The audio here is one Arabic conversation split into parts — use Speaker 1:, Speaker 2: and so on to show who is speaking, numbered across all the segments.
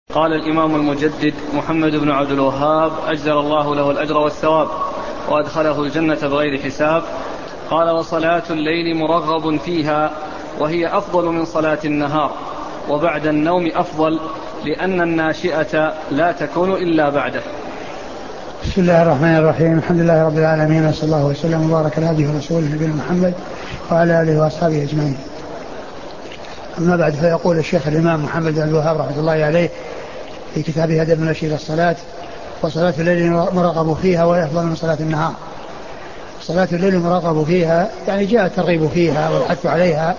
Speaker 1: قال الإمام المجدد محمد بن عبد الوهاب أجزل الله له الأجر والثواب وأدخله الجنة بغير حساب. قال: وصلاة الليل مرغب فيها، وهي أفضل من صلاة النهار، وبعد النوم أفضل، لأن الناشئة لا تكون إلا بعده.
Speaker 2: بسم الله الرحمن الرحيم. الحمد لله رب العالمين، وصلى الله وسلم وبارك على عبده ورسوله نبينا محمد وعلى آله وأصحابه أجمعين. أما بعد، فيقول الشيخ الإمام محمد بن عبد الوهاب رحمة الله عليه في كتابه هدى المنشي إلى الصلاة: وصلاة الليل مرغب فيها، وهي أفضل من صلاة النهار. صلاة الليل مرغب فيها يعني جاء الترغيب فيها والحث عليها،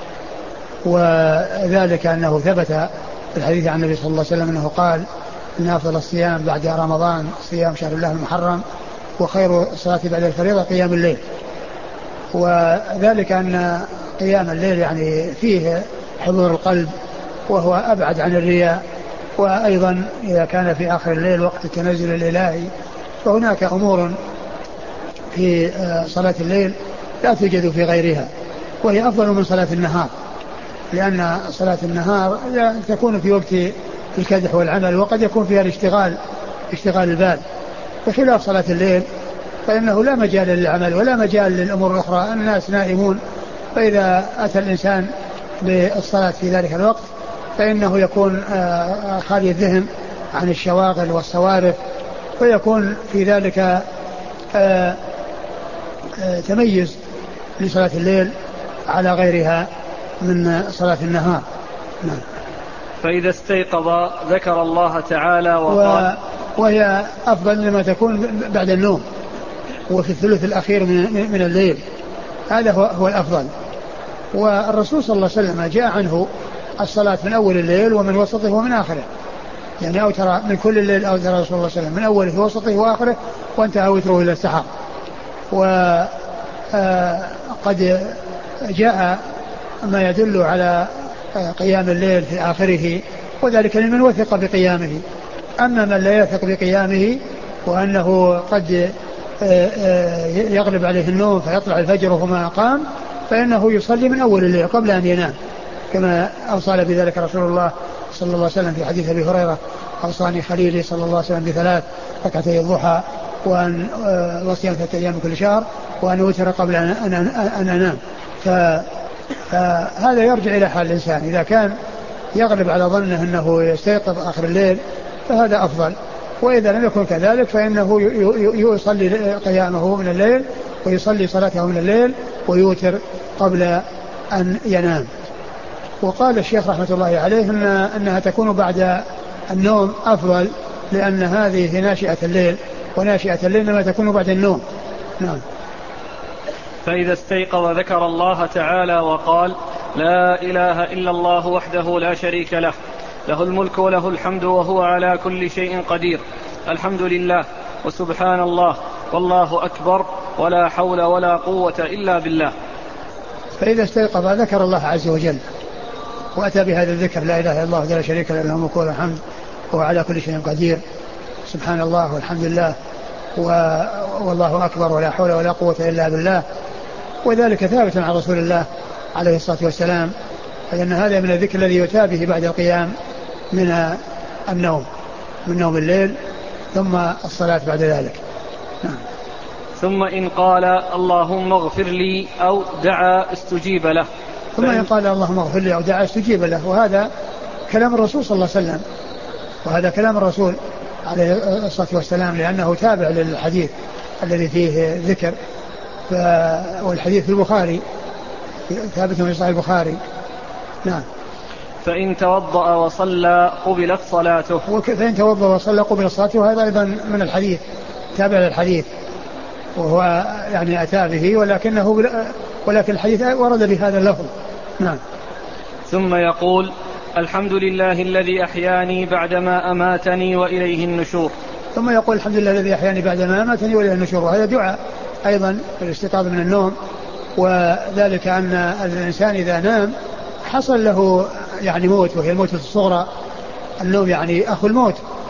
Speaker 2: وذلك أنه ثبت في الحديث عن النبي صلى الله عليه وسلم أنه قال: إن أفضل الصيام بعد رمضان صيام شهر الله المحرم، وخير الصلاة بعد الفريضة قيام الليل. وذلك أن قيام الليل يعني فيه حضور القلب، وهو أبعد عن الرياء. وأيضا إذا كان في آخر الليل وقت التنزل الإلهي، فهناك أمور في صلاة الليل لا توجد في غيرها، وهي أفضل من صلاة النهار، لأن صلاة النهار تكون في وقت الكدح والعمل، وقد يكون فيها اشتغال البال، بخلاف صلاة الليل فإنه لا مجال للعمل ولا مجال للأمور الأخرى، الناس نائمون، فإذا أتى الإنسان بالصلاة في ذلك الوقت فإنه يكون خالي الذهن عن الشواغل والصوارف، ويكون في ذلك تميز لصلاة الليل على غيرها من صلاة النهار. نعم.
Speaker 1: فإذا استيقظ ذكر الله تعالى وقال،
Speaker 2: وهي أفضل لما تكون بعد النوم وفي الثلث الأخير من الليل، هذا هو الأفضل. والرسول صلى الله عليه وسلم جاء عنه الصلاة من أول الليل ومن وسطه ومن آخره، يعني أوتر من كل الليل، أوتر رسول الله صلى الله عليه وسلم من أوله ووسطه وآخره، وانتهى وتره إلى السحر. وقد جاء ما يدل على قيام الليل في آخره، وذلك لمن وثق بقيامه. أما من لا يثق بقيامه وأنه قد يغلب عليه النوم فيطلع الفجر وهو قام، فإنه يصلي من أول الليل قبل أن ينام، كما أوصى بذلك رسول الله صلى الله عليه وسلم في حديث أبي هريرة: أوصاني خليلي صلى الله عليه وسلم ب3 ركعتي الضحى، وأن وصيام 3 أيام كل شهر، وأن أوتر قبل أن أنام. فهذا يرجع إلى حال الإنسان، إذا كان يغلب على ظنه أنه يستيقظ آخر الليل فهذا أفضل، وإذا لم يكن كذلك فإنه يصلي قيامه من الليل ويصلي صلاته من الليل ويوتر قبل أن ينام. وقال الشيخ رحمة الله عليه أنها تكون بعد النوم أفضل، لأن هذه ناشئة الليل، وناشئة الليل لما تكون بعد النوم. نعم.
Speaker 1: فإذا استيقظ ذكر الله تعالى وقال: لا إله إلا الله وحده لا شريك له، له الملك وله الحمد وهو على كل شيء قدير، الحمد لله وسبحان الله والله أكبر ولا حول ولا قوة إلا بالله.
Speaker 2: فإذا استيقظ ذكر الله عز وجل وأتى بهذا الذكر: لا إله إلا الله وحده لا شريك له، له الملك وله الحمد وهو على كل شيء قدير، سبحان الله والحمد لله والله أكبر ولا حول ولا قوة إلا بالله. وذلك ثابت عن رسول الله عليه الصلاة والسلام، لأن هذا من الذكر الذي يؤتى به بعد القيام من النوم، من نوم الليل، ثم الصلاة بعد ذلك. نعم.
Speaker 1: ثم إن قال اللهم اغفر لي أو دعا استجيب له.
Speaker 2: ثم إن قال اللهم اغفر لي أو دعا استجيب له، وهذا كلام الرسول صلى الله عليه وسلم، وهذا كلام الرسول عليه الصلاة والسلام، لأنه تابع للحديث الذي فيه ذكر، والحديث في البخاري ثابت في صحيح البخاري. نعم.
Speaker 1: فإن توضأ وصلى قبلت صلاته.
Speaker 2: فإن توضأ وصلى قبلت صلاته، وهذا أيضا من الحديث، تابع للحديث، وهو يعني أتى به، ولكن الحديث ورد بهذا اللفظ. نعم.
Speaker 1: ثم يقول: الحمد لله الذي أحياني بعدما أماتني وإليه النشور.
Speaker 2: ثم يقول: الحمد لله الذي أحياني بعدما أماتني وإليه النشور. وهذا دعاء أيضا الاستيقاظ من النوم، وذلك أن الإنسان إذا نام حصل له يعني موت، وهي الموت الصغرى. النوم يعني أخو الموت،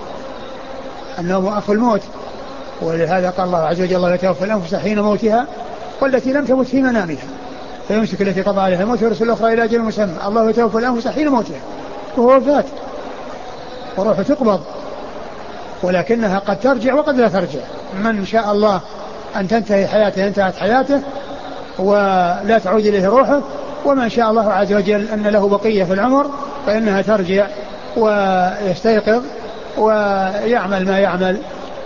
Speaker 2: النوم أخو الموت، ولهذا قال الله عز وجل: الله يتوفى الأنفس حين موتها والتي لم تمت في منامها فيمسك التي قضى عليها الموت ويرسل الأخرى إلى أجل مسمى. الله يتوفى الأنفس حين موتها، وهو وفاة. وروحه تقبض، ولكنها قد ترجع وقد لا ترجع. من شاء الله أن تنتهي حياته انتهت حياته ولا تعود إليه روحه، ومن شاء الله عز وجل أن له بقية في العمر فإنها ترجع ويستيقظ ويعمل ما يعمل.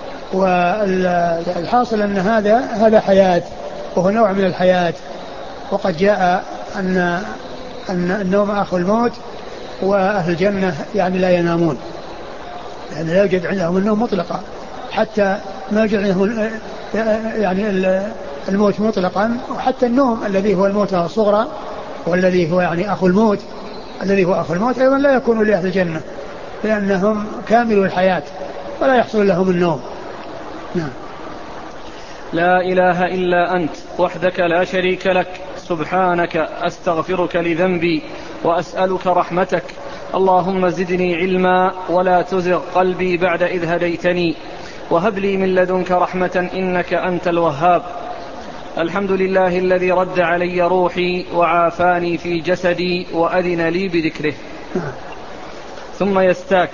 Speaker 2: والحاصل أن هذا حياة، وهو نوع من الحياة. وقد جاء أن النوم أخو الموت، وأهل الجنة يعني لا ينامون، يعني لا يوجد عندهم النوم مطلقا، حتى ما يوجد عندهم يعني الموت مطلقا. وحتى النوم الذي هو الموت الصغرى والذي هو يعني أخو الموت، الذي هو أخو الموت أيضا لا يكون لأهل الجنة، لأنهم كاملوا الحياة ولا يحصل لهم النوم. نعم.
Speaker 1: لا إله إلا أنت وحدك لا شريك لك، سبحانك أستغفرك لذنبي وأسألك رحمتك، اللهم زدني علما ولا تزغ قلبي بعد إذ هديتني، وهب لي من لدنك رحمة إنك أنت الوهاب. الحمد لله الذي رد علي روحي وعافاني في جسدي وأذن لي بذكره. ثم يستاك.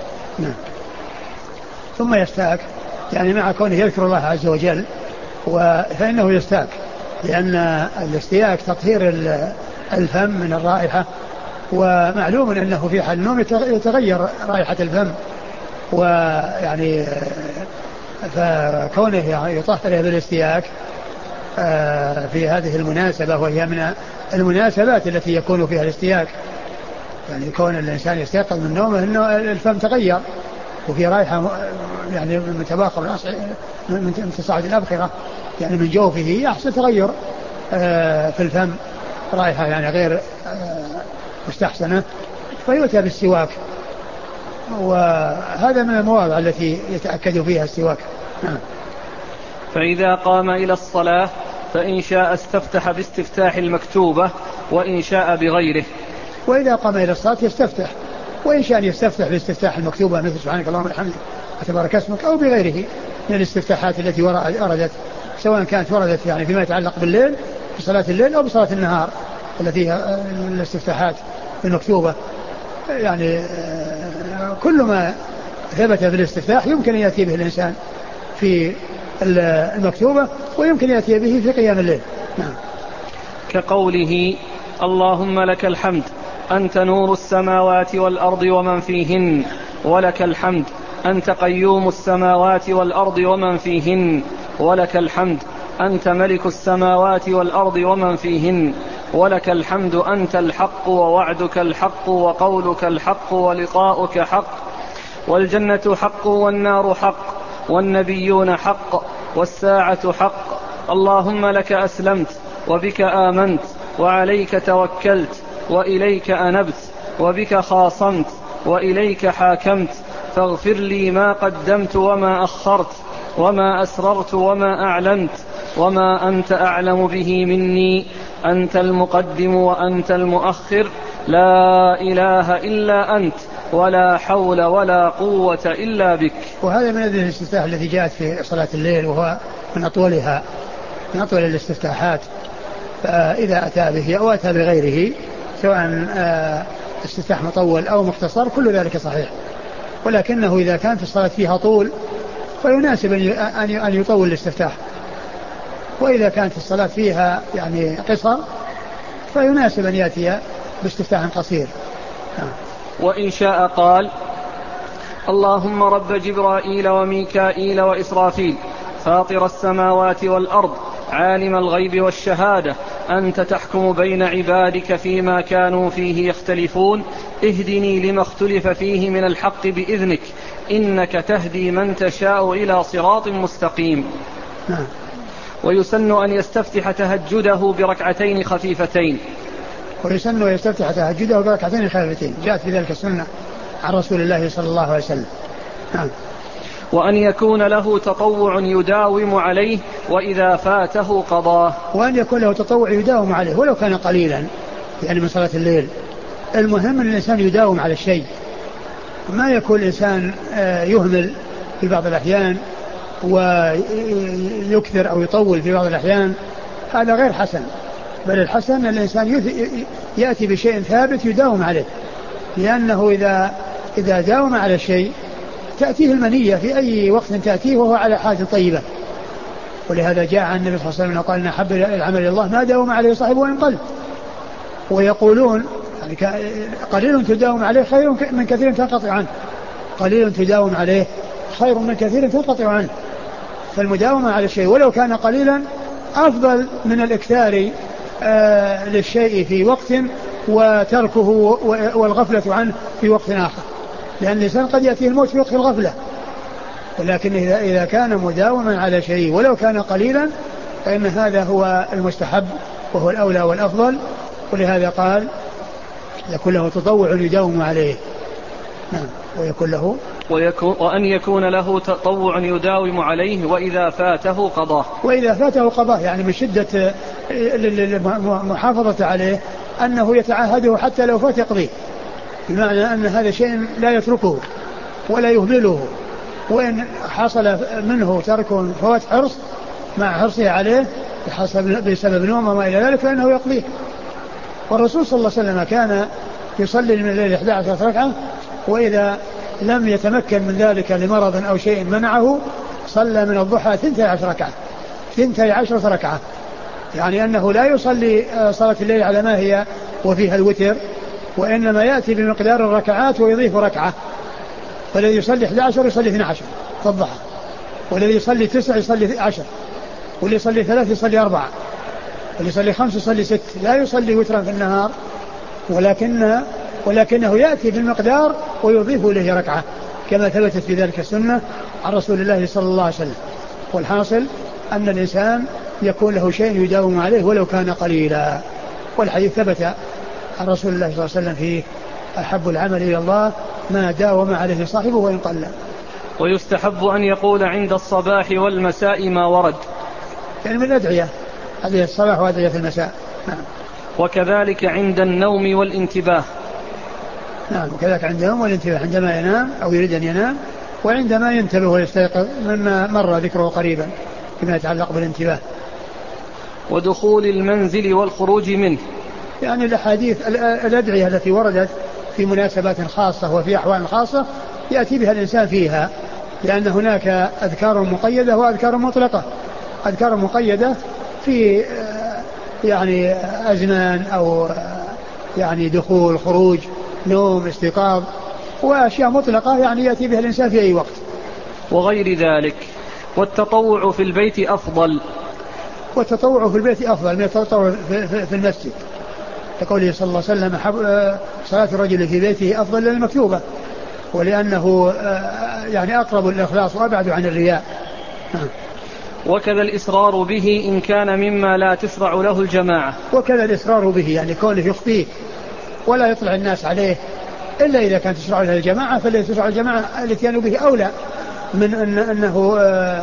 Speaker 2: ثم يستاك يعني مع كونه يذكر الله عز وجل فإنه يستاك، لأن الاستياك تطهير الفم من الرائحة، ومعلوم أنه في حال النوم يتغير رائحة الفم، ويعني فكونه يعني يطهره بالاستياك في هذه المناسبة، وهي من المناسبات التي يكون فيها الاستياك، يعني كون الإنسان يستيقظ من نومه أنه الفم تغير وفي رائحة يعني من تباخر من تصاعد الأبخرة يعني من جوفه يحصل تغير في الفم، رائحة يعني غير مستحسنة، فيؤتى بالسواك، وهذا من المواضع التي يتأكد فيها السواك.
Speaker 1: فإذا قام إلى الصلاة فإن شاء استفتح باستفتاح المكتوبة وإن شاء بغيره.
Speaker 2: وإذا قام إلى الصلاة يستفتح، وإن شاء يستفتح باستفتاح المكتوبة مثل سبحانك اللهم وبحمدك وتبارك اسمك، أو بغيره من الاستفتاحات التي وردت، سواء كانت وردت يعني فيما يتعلق بالليل بصلاة الليل أو بصلاة النهار التي هي الاستفتاحات المكتوبة. يعني كل ما ثبت في الاستفتاح يمكن أن يأتي به الإنسان في المكتوبة، ويمكن أن يأتي به في قيام الليل. نعم.
Speaker 1: كقوله اللهم لك الحمد أنت نور السماوات والأرض ومن فيهن، ولك الحمد أنت قيوم السماوات والأرض ومن فيهن، ولك الحمد أنت ملك السماوات والأرض ومن فيهن، ولك الحمد أنت الحق ووعدك الحق وقولك الحق ولقاؤك حق، والجنة حق والنار حق والنبيون حق والساعة حق. اللهم لك أسلمت وبك آمنت وعليك توكلت وإليك أنبت وبك خاصمت وإليك حاكمت، فاغفر لي ما قدمت وما أخرت وما أسررت وما أعلنت وما أنت أعلم به مني، أنت المقدم وأنت المؤخر، لا إله إلا أنت ولا حول ولا قوة إلا بك.
Speaker 2: وهذا من الاستفتاح التي جاءت في صلاة الليل، وهو من أطولها، من أطول الاستفتاحات. فإذا أتى به أو أتى بغيره سواء استفتاح مطول أو مختصر كل ذلك صحيح، ولكنه إذا كان في الصلاة فيها طول فيناسب أن يطول الاستفتاح، وإذا كانت الصلاة فيها يعني قصر فيناسب أن يأتي باستفتاح قصير.
Speaker 1: وإن شاء قال اللهم رب جبرائيل وميكائيل وإسرافيل فاطر السماوات والأرض عالم الغيب والشهادة أنت تحكم بين عبادك فيما كانوا فيه يختلفون، اهدني لما اختلف فيه من الحق بإذنك إنك تهدي من تشاء إلى صراط مستقيم. ويسن أن يستفتح تهجده بركعتين خفيفتين.
Speaker 2: ويسن أن يستفتح تهجده بركعتين خفيفتين، جاءت في ذلك السنة عن رسول الله صلى الله عليه وسلم.
Speaker 1: وأن يكون له تطوع يداوم عليه وإذا فاته قضاه.
Speaker 2: وأن يكون له تطوع يداوم عليه ولو كان قليلا يعني من صلاة الليل. المهم أن الإنسان يداوم على الشيء، ما يكون الإنسان يهمل في بعض الأحيان ويكثر أو يطول في بعض الأحيان، هذا غير حسن، بل الحسن أن الإنسان يأتي بشيء ثابت يداوم عليه، لأنه إذا إذا داوم على الشيء تأتيه المنية في أي وقت تأتيه وهو على حال طيبة. ولهذا جاء عن النبي صلى الله عليه وسلم قال إن أحب العمل إلى الله ما داوم عليه صاحبه وإن قل. ويقولون يعني قليل تداوم عليه خير من كثير تنقطع عنه. قليل تداوم عليه خير من كثير تنقطع عنه. فالمداومة على الشيء ولو كان قليلا أفضل من الإكثار للشيء في وقت وتركه والغفلة عنه في وقت آخر، لأن الإنسان قد يأتيه الموت في وقت الغفلة. ولكن إذا كان مداوما على شيء ولو كان قليلا فإن هذا هو المستحب وهو الأولى والأفضل. ولهذا قال يكون له تطوع يداوم عليه. نعم. ويكون له
Speaker 1: وأن يكون له تطوع يداوم عليه وإذا فاته قضاه.
Speaker 2: وإذا فاته قضاه يعني من شدة المحافظة عليه أنه يتعهده حتى لو فات يقضيه، بمعنى أن هذا شيء لا يتركه ولا يهمله، وإن حصل منه ترك فوات حرص مع حرصه عليه بسبب نوم وما إلى ذلك فإنه يقضيه. والرسول صلى الله عليه وسلم كان يصلي من الليل 11 ركعة، وإذا لم يتمكن من ذلك لمرض أو شيء منعه صلى من الضحى 12 ركعة 12 ركعة، يعني أنه لا يصلي صلاة الليل على ما هي وفيها الوتر، وإنما يأتي بمقدار الركعات ويضيف ركعة. فالذي يصلي 11 يصلي 12 في الضحى، والذي يصلي 9 يصلي 10، والذي يصلي 3 يصلي 4، والذي يصلي 5 يصلي 6. لا يصلي وترا في النهار، ولكنه يأتي بالمقدار ويضيف إليه ركعة كما ثبتت في ذلك السنة عن رسول الله صلى الله عليه وسلم. والحاصل أن الإنسان يكون له شيء يداوم عليه ولو كان قليلا. والحديث ثبت عن رسول الله صلى الله عليه وسلم فيه أحب العمل إلى الله ما داوم عليه صاحبه وإن قل.
Speaker 1: ويستحب أن يقول عند الصباح والمساء ما ورد،
Speaker 2: يعني من الأدعية هذه الصباح وأدعية المساء. نعم.
Speaker 1: وكذلك عند النوم والانتباه.
Speaker 2: نعم. وكذلك عند النوم والانتباه، عندما ينام أو يريد أن ينام، وعندما ينتبه ويستيقظ مما مر ذكره قريبا فيما يتعلق بالانتباه.
Speaker 1: ودخول المنزل والخروج منه،
Speaker 2: يعني الأحاديث الأدعية التي وردت في مناسبات خاصة وفي أحوال خاصة يأتي بها الإنسان فيها، لأن هناك أذكار مقيدة وأذكار مطلقة. أذكار مقيدة في يعني أزمان أو يعني دخول خروج نوم استيقاظ، وأشياء مطلقة يعني يأتي بها الإنسان في أي وقت
Speaker 1: وغير ذلك. والتطوع في البيت أفضل.
Speaker 2: والتطوع في البيت أفضل من التطوع في المسجد، لقوله صلى الله عليه وسلم صلاة الرجل في بيته أفضل للمكتوبة، ولأنه يعني أقرب الإخلاص وأبعد عن الرياء.
Speaker 1: وكذا الإصرار به إن كان مما لا تشرع له الجماعة.
Speaker 2: وكذا الإصرار به يعني كونه يخفيه ولا يطلع الناس عليه إلا إذا كانت تشرع له الجماعة، فالذي تشرع الجماعة الاتيان به أولى من أنه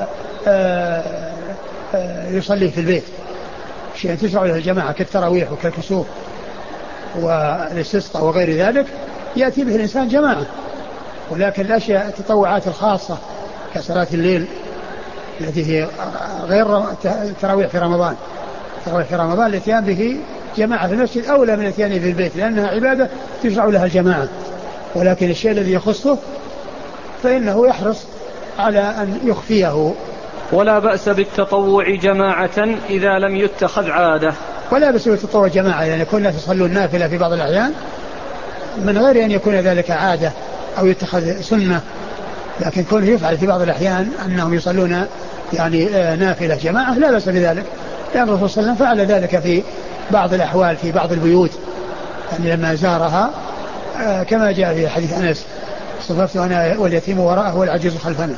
Speaker 2: يصلي في البيت. شيء تشرع له الجماعة كالتراويح وكالكسوف والاستسقاء وغير ذلك يأتي به الإنسان جماعة. ولكن الأشياء التطوعات الخاصة كصلاة الليل التي هي غير التراويح في رمضان، التراويح في رمضان الاتيان به جماعة في المسجد أولى من الاتيان في البيت، لأنها عبادة تشرع لها الجماعة. ولكن الشيء الذي يخصه فإنه يحرص على أن يخفيه.
Speaker 1: ولا بأس بالتطوع جماعة إذا لم يتخذ عادة.
Speaker 2: ولا بأس بالتطوع جماعة يعني يكون الناس يصلون نافلة في بعض الأحيان من غير أن يكون ذلك عادة أو يتخذ سنة، لكن كونه يفعل في بعض الأحيان أنهم يصلون يعني نافلة جماعة لا بأس بذلك، لأن الرسول صلى الله عليه وسلم فعل ذلك في بعض الأحوال في بعض البيوت، يعني لما زارها كما جاء في حديث أنس صففت أنا واليتيم وراءه والعجوز خلفنا.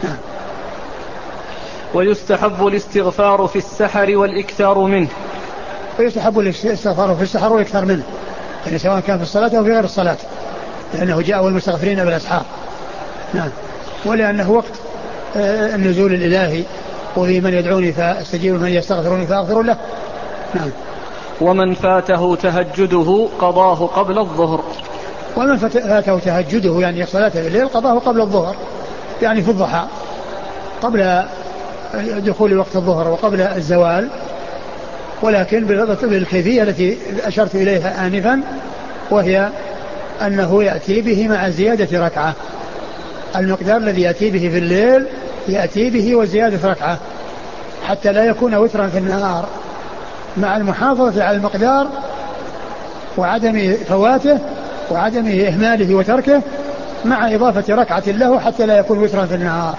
Speaker 1: ويستحب الاستغفار في السحر والإكثار منه.
Speaker 2: ويستحب الاستغفار في السحر والإكثار منه، يعني سواء كان في الصلاة أو في غير الصلاة، لأنه جاء والمستغفرين بالأسحار. نعم. ولأنه وقت النزول الإلهي، وفي من يدعوني فاستجيب من يستغفروني فأغفر له. نعم.
Speaker 1: ومن فاته تهجده قضاه قبل الظهر.
Speaker 2: ومن فاته تهجده يعني صلاة الليل قضاه قبل الظهر، يعني في الضحى قبل دخول وقت الظهر وقبل الزوال، ولكن بالكيفية التي أشرت إليها آنفا، وهي أنه يأتي به مع زيادة ركعة، المقدار الذي يأتي به في الليل يأتي به وزيادة ركعة حتى لا يكون وترا في النهار، مع المحافظة على المقدار وعدم فواته وعدم إهماله وتركه، مع إضافة ركعة له حتى لا يكون وترا في النهار.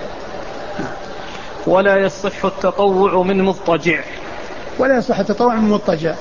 Speaker 1: ولا يصح التطوع من مضطجع.
Speaker 2: ولا يصح التطوع من مضطجع،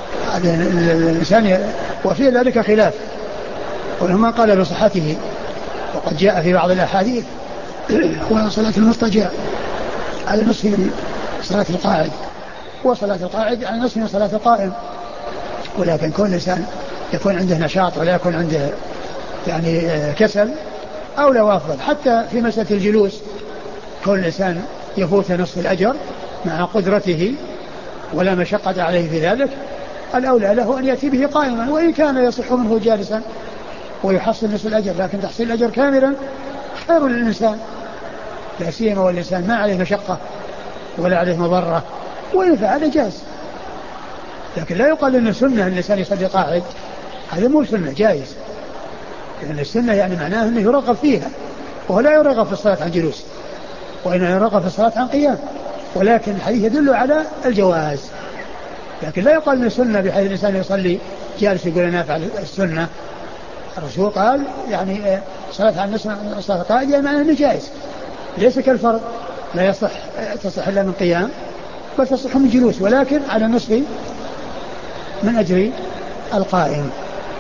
Speaker 2: الإنسان وفي ذلك خلاف، ومن قال بصحته وقد جاء في بعض الأحاديث وصلاة المضطجع على نصف من صلاة القاعد، وصلاة القاعد على نصف من صلاة القائم، ولكن كل إنسان يكون عنده نشاط ولا يكون عنده يعني كسل أولى وأفضل. حتى في مسألة الجلوس كل إنسان يفوت نصف الأجر مع قدرته ولا مشقة عليه في ذلك، الأولى له أن يأتي به قائما، وإن كان يصح منه جالسا ويحصل نصف الأجر، لكن تحصيل الأجر كاملا خير للإنسان، لا سيما والإنسان ما عليه مشقة ولا عليه مضرة، وإن فعل جاز. لكن لا يقال أن السنة أن الإنسان يصلي قاعد، هذا مو سنة، جائز، لأن السنة يعني معناه أنه يرغب فيها، وهو لا يرغب في الصلاة عن جلوس، وإنه يرغب في الصلاة عن قيام، ولكن الحديث يدل على الجواز. لكن لا يقال من السنة بحيث الإنسان يصلي جالس يقول أنا أفعل السنة. الرسول قال يعني صلاة عن صلاة قائد يعني معناه أنه جائز، ليس كالفرض لا تصح إلا من قيام، بل تصح من جلوس، ولكن على نصف من أجل القائم.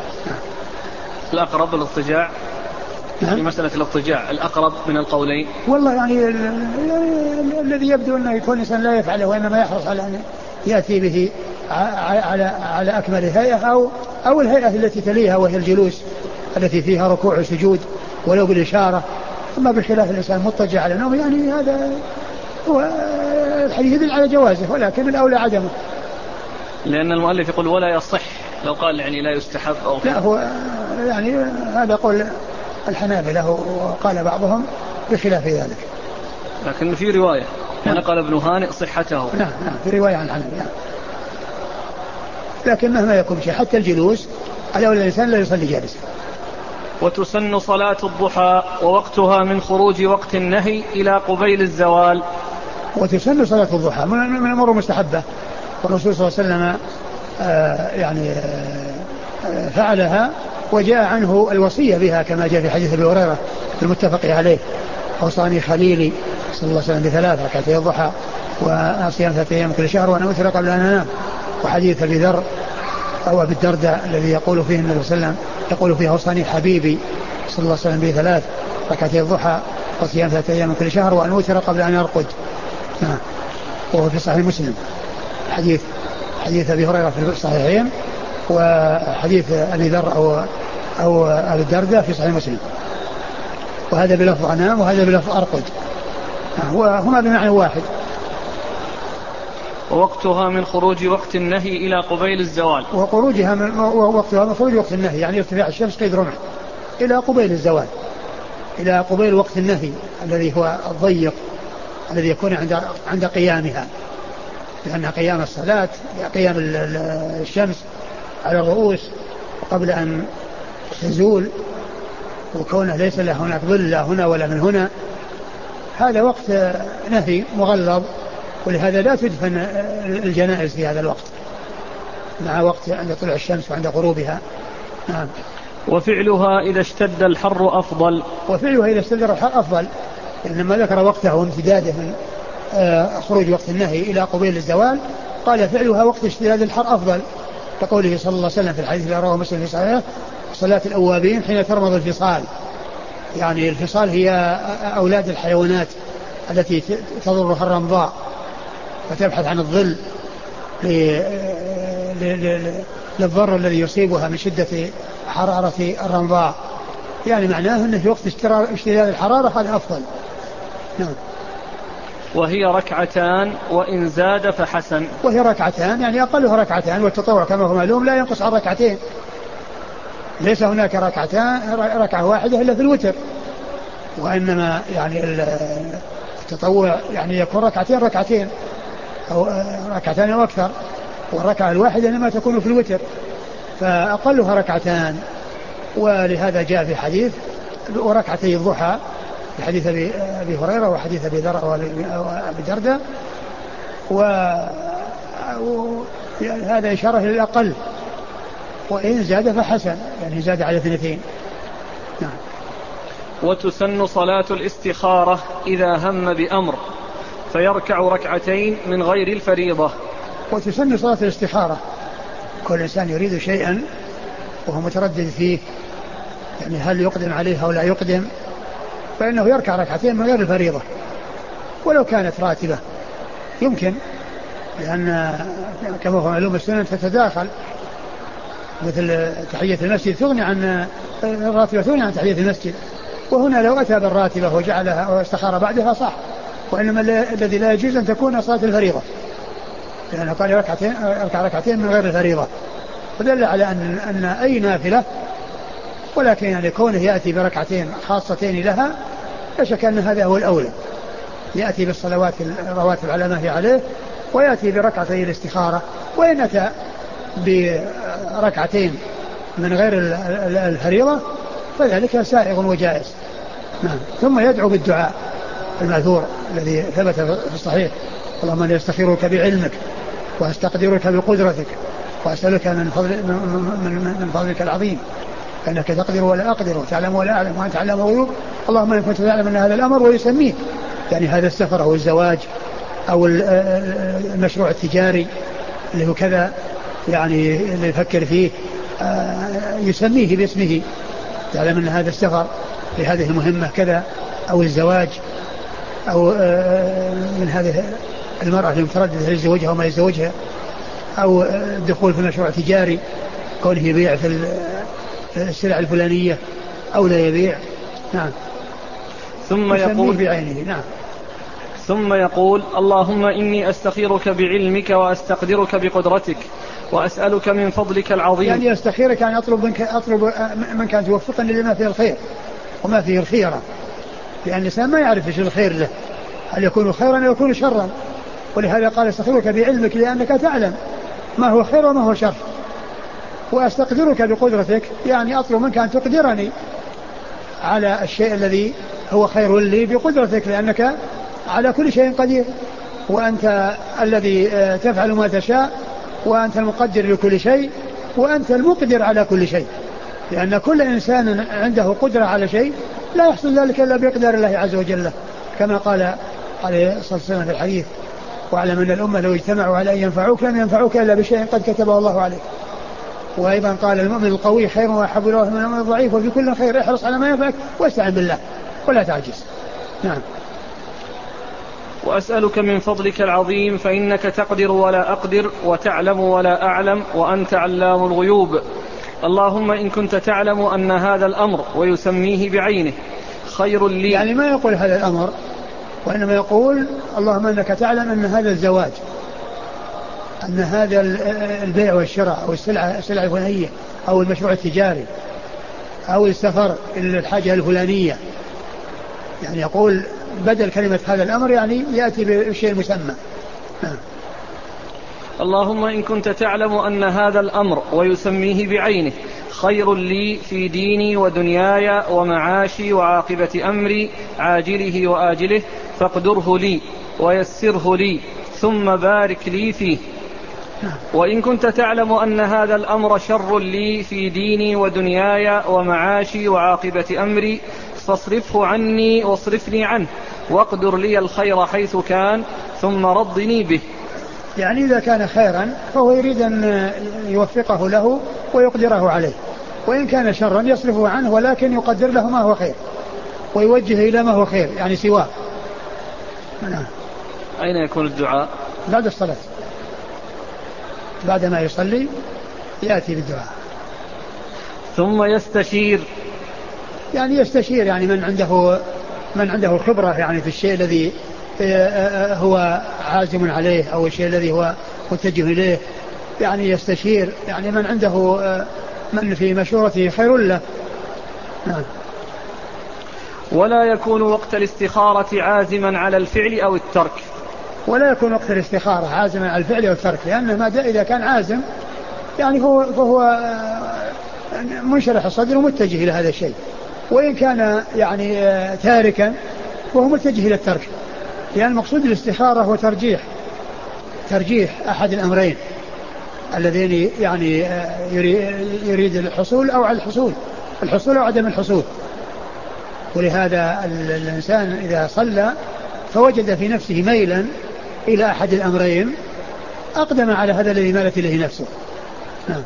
Speaker 1: الأقرب الاضطجاع. في مسألة الاضطجاع الأقرب من القولين،
Speaker 2: والله يعني الذي يبدو أنه يكون الإنسان لا يفعله، وإنما يحرص على أن يأتي به على أكمل هيئة أو الهيئة التي تليها، وهي الجلوس التي فيها ركوع وسجود ولو بالإشارة. أما بخلاف الإنسان مضطجع على نوم، يعني هذا هو الحديث يدل على جوازه، ولكن الأولى عدمه.
Speaker 1: لأن المؤلف يقول ولا يصح، لو قال يعني لا يستحب أو
Speaker 2: لا، هو يعني هذا قول الحنابلة، وقال بعضهم بخلاف ذلك.
Speaker 1: لكن في رواية ونقل ابن هانئ صحته.
Speaker 2: نعم في رواية عن الحنابلة. لكن مهما يكون شيء حتى الجلوس الأولى الإنسان لا يصلي جالسا.
Speaker 1: وتسن صلاة الضحى ووقتها من خروج وقت النهي إلى قبيل الزوال.
Speaker 2: وتسن صلاة الضحى من الأمور المستحبة، والرسول صلى الله عليه وسلم فعلها، وجاء عنه الوصية بها كما جاء في حديث أبي هريرة المتفق عليه: أوصاني خليلي صلى الله عليه وسلم ب3 ركعتي الضحى وصيام 3 أيام كل شهر وأنا أوتر قبل أن أنام. وحديث أبي ذر أو أبي الدرداء الذي يقول فيه النبي صلى الله عليه وسلم يقول فيه: أوصاني حبيبي صلى الله عليه وسلم ب3 ركعتي الضحى وصيام 3 أيام كل شهر وأن أوتر قبل أن أرقد. وهو في صحيح مسلم، حديث أبي هريرة في الصحيحين، وحديث أبي ذر أو أبي الدرداء في صحيح مسلم، وهذا بلفظ أنام وهذا بلفظ أرقد، وهما بمعنى واحد.
Speaker 1: ووقتها من خروج وقت النهي إلى قبيل الزوال.
Speaker 2: وخروجها وقتها من خروج وقت النهي يعني ارتفاع الشمس قيد رمح إلى قبيل الزوال، إلى قبيل وقت النهي الذي هو الضيق الذي يكون عند قيامها، لأن قيام الصلاة قيام الشمس على الرؤوس قبل أن تزول، وكونه ليس له هناك ظل لا هنا ولا من هنا، هذا وقت نهي مغلظ، ولهذا لا تدفن الجنائز في هذا الوقت مع وقت عند طلوع الشمس وعند غروبها. نعم.
Speaker 1: وفعلها إذا اشتد الحر أفضل.
Speaker 2: وفعلها إذا اشتد الحر أفضل، لما ذكر وقته وامتداده من خروج وقت النهي إلى قبيل الزوال قال فعلها وقت اشتداد الحر أفضل، كقوله صلى الله عليه وسلم في الحديث الذي رواه مسلم في صحيحه: صلاة الأوابين حين ترمض الفصال. يعني الفصال هي أولاد الحيوانات التي تضرها الرمضاء فتبحث عن الظل للضر الذي يصيبها من شدة حرارة الرمضاء، يعني معناه أنه في وقت اشتداد الحرارة هذا أفضل. نعم.
Speaker 1: وهي ركعتان وإن زاد فحسن.
Speaker 2: وهي ركعتان يعني أقلها ركعتان، والتطوع كما هو معلوم لا ينقص عن ركعتين، ليس هناك ركعة واحدة إلا في الوتر، وإنما يعني التطوع يعني يكون ركعتين أو ركعتين أو أكثر، والركعة الواحدة إنما تكون في الوتر، فأقلها ركعتان ولهذا جاء في حديث وركعتي الضحى في حديث أبي هريرة وحديث أبي ذر وأبي درداء، وهذا إشارة للأقل، وإن زاد فحسن، يعني زاد على 2. نعم.
Speaker 1: وتسن صلاة الاستخارة إذا هم بأمر فيركع ركعتين من غير الفريضة.
Speaker 2: وتسن صلاة الاستخارة، كل إنسان يريد شيئا وهو متردد فيه، يعني هل يقدم عليه أو لا يقدم، فإنه يركع ركعتين من غير الفريضة ولو كانت راتبة، يمكن، لأن كما هو معلوم السنن تتداخل، مثل تحية المسجد تغني عن الراتبة، تغني عن تحية المسجد، وهنا لو أتى بالراتبة وجعلها واستخار بعدها صح، وإنما الذي لا يجوز أن تكون صلاة الفريضة، لأنه قال يركع ركعتين من غير الفريضة، ودل على أن أي نافلة، ولكن يعني كونه يأتي بركعتين خاصتين لها لا شك أن هذا هو الأولى، يأتي بالصلوات الرواتب على ما هي عليه، ويأتي بركعتين الاستخارة، وإن أتى بركعتين من غير الفريضة فذلك سائغ وجائز. نعم. ثم يدعو بالدعاء المأثور الذي ثبت في الصحيح: اللهم أنا أستخيرك بعلمك وأستقدرك بقدرتك وأسألك من فضلك العظيم، أنك تقدر ولا أقدر وتعلم ولا أعلم وأنت علام الغيوب، اللهم إن كنت تعلم أن هذا الأمر، ويسميه يعني هذا السفر أو الزواج أو المشروع التجاري اللي هو كذا، يعني اللي يفكر فيه يسميه باسمه، تعلم أن هذا السفر لهذه المهمة كذا، أو الزواج، أو من هذه المرأة المترددة لزوجها وما يزوجها، أو الدخول في مشروع تجاري كونه يبيع في السلع الفلانية أو لا يبيع. نعم.
Speaker 1: ثم يقول
Speaker 2: بعينه. نعم.
Speaker 1: ثم يقول: اللهم إني أستخيرك بعلمك وأستقدرك بقدرتك وأسألك من فضلك العظيم.
Speaker 2: يعني أستخيرك، يعني أطلب منك أن توفقني لما فيه الخير وما فيه الخيرة، لأن الإنسان ما يعرف إيش الخير له، هل يكون خيرا أو يكون شرا، ولهذا قال أستخيرك بعلمك لأنك تعلم ما هو خير وما هو شر، وأستقدرك بقدرتك يعني أطلب منك أن تقدرني على الشيء الذي هو خير لي بقدرتك، لأنك على كل شيء قدير، وأنت الذي تفعل ما تشاء، وأنت المقدر لكل شيء، وأنت المقدر على كل شيء، لأن كل إنسان عنده قدرة على شيء لا يحصل ذلك إلا بإقدار الله عز وجل، كما قال عليه الصلاة والسلام في الحديث: واعلم أن الأمة لو اجتمعوا على أن ينفعوك لم ينفعوك إلا بشيء قد كتبه الله عليك. وأيضا قال: المؤمن القوي خير وأحب إليه من المؤمن الضعيف، وفي كل خير احرص على ما ينفعك واستعن بالله ولا تعجز. نعم.
Speaker 1: وأسألك من فضلك العظيم فإنك تقدر ولا أقدر وتعلم ولا أعلم وأنت علام الغيوب. اللهم إن كنت تعلم أن هذا الأمر، ويسميه بعينه، خير لي.
Speaker 2: يعني ما يقول هذا الأمر، وإنما يقول: اللهم إنك تعلم أن هذا الزواج، أن هذا البيع والشراء أو السلعة الفلانية أو المشروع التجاري أو السفر إلى الحاجة الفلانية، يعني يقول بدل كلمة هذا الأمر يعني يأتي بالشيء المسمى.
Speaker 1: اللهم إن كنت تعلم أن هذا الأمر، ويسميه بعينه، خير لي في ديني ودنياي ومعاشي وعاقبة أمري عاجله وآجله، فاقدره لي ويسره لي ثم بارك لي فيه. وإن كنت تعلم أن هذا الأمر شر لي في ديني ودنياي ومعاشي وعاقبة أمري، فاصرفه عني واصرفني عنه، واقدر لي الخير حيث كان ثم رضني به.
Speaker 2: يعني إذا كان خيرا فهو يريد أن يوفقه له ويقدره عليه، وإن كان شرا يصرفه عنه ولكن يقدر له ما هو خير ويوجه إلى ما هو خير، يعني سواه.
Speaker 1: أين يكون الدعاء؟
Speaker 2: بعد الصلاة، بعد ما يصلي يأتي بالدعاء.
Speaker 1: ثم يستشير،
Speaker 2: يعني يستشير يعني من عنده خبرة يعني في الشيء الذي هو عازم عليه أو الشيء الذي هو متجه إليه، يعني يستشير يعني من عنده من في مشورته خير له.
Speaker 1: ولا يكون وقت الاستخارة عازما على الفعل أو الترك.
Speaker 2: ولا يكون وقت الاستخارة عازما على الفعل أو الترك، لأنه ما إذا كان عازم يعني فهو منشرح الصدر ومتجه إلى هذا الشيء، وإن كان يعني تاركا وهو متجه إلى الترك، لأن المقصود الاستخارة هو ترجيح أحد الأمرين اللذين يعني يريد الحصول أو على الحصول أو عدم الحصول. ولهذا الإنسان إذا صلى فوجد في نفسه ميلا إلى أحد الأمرين أقدم على هذا الذي مالت إليه نفسه. نعم.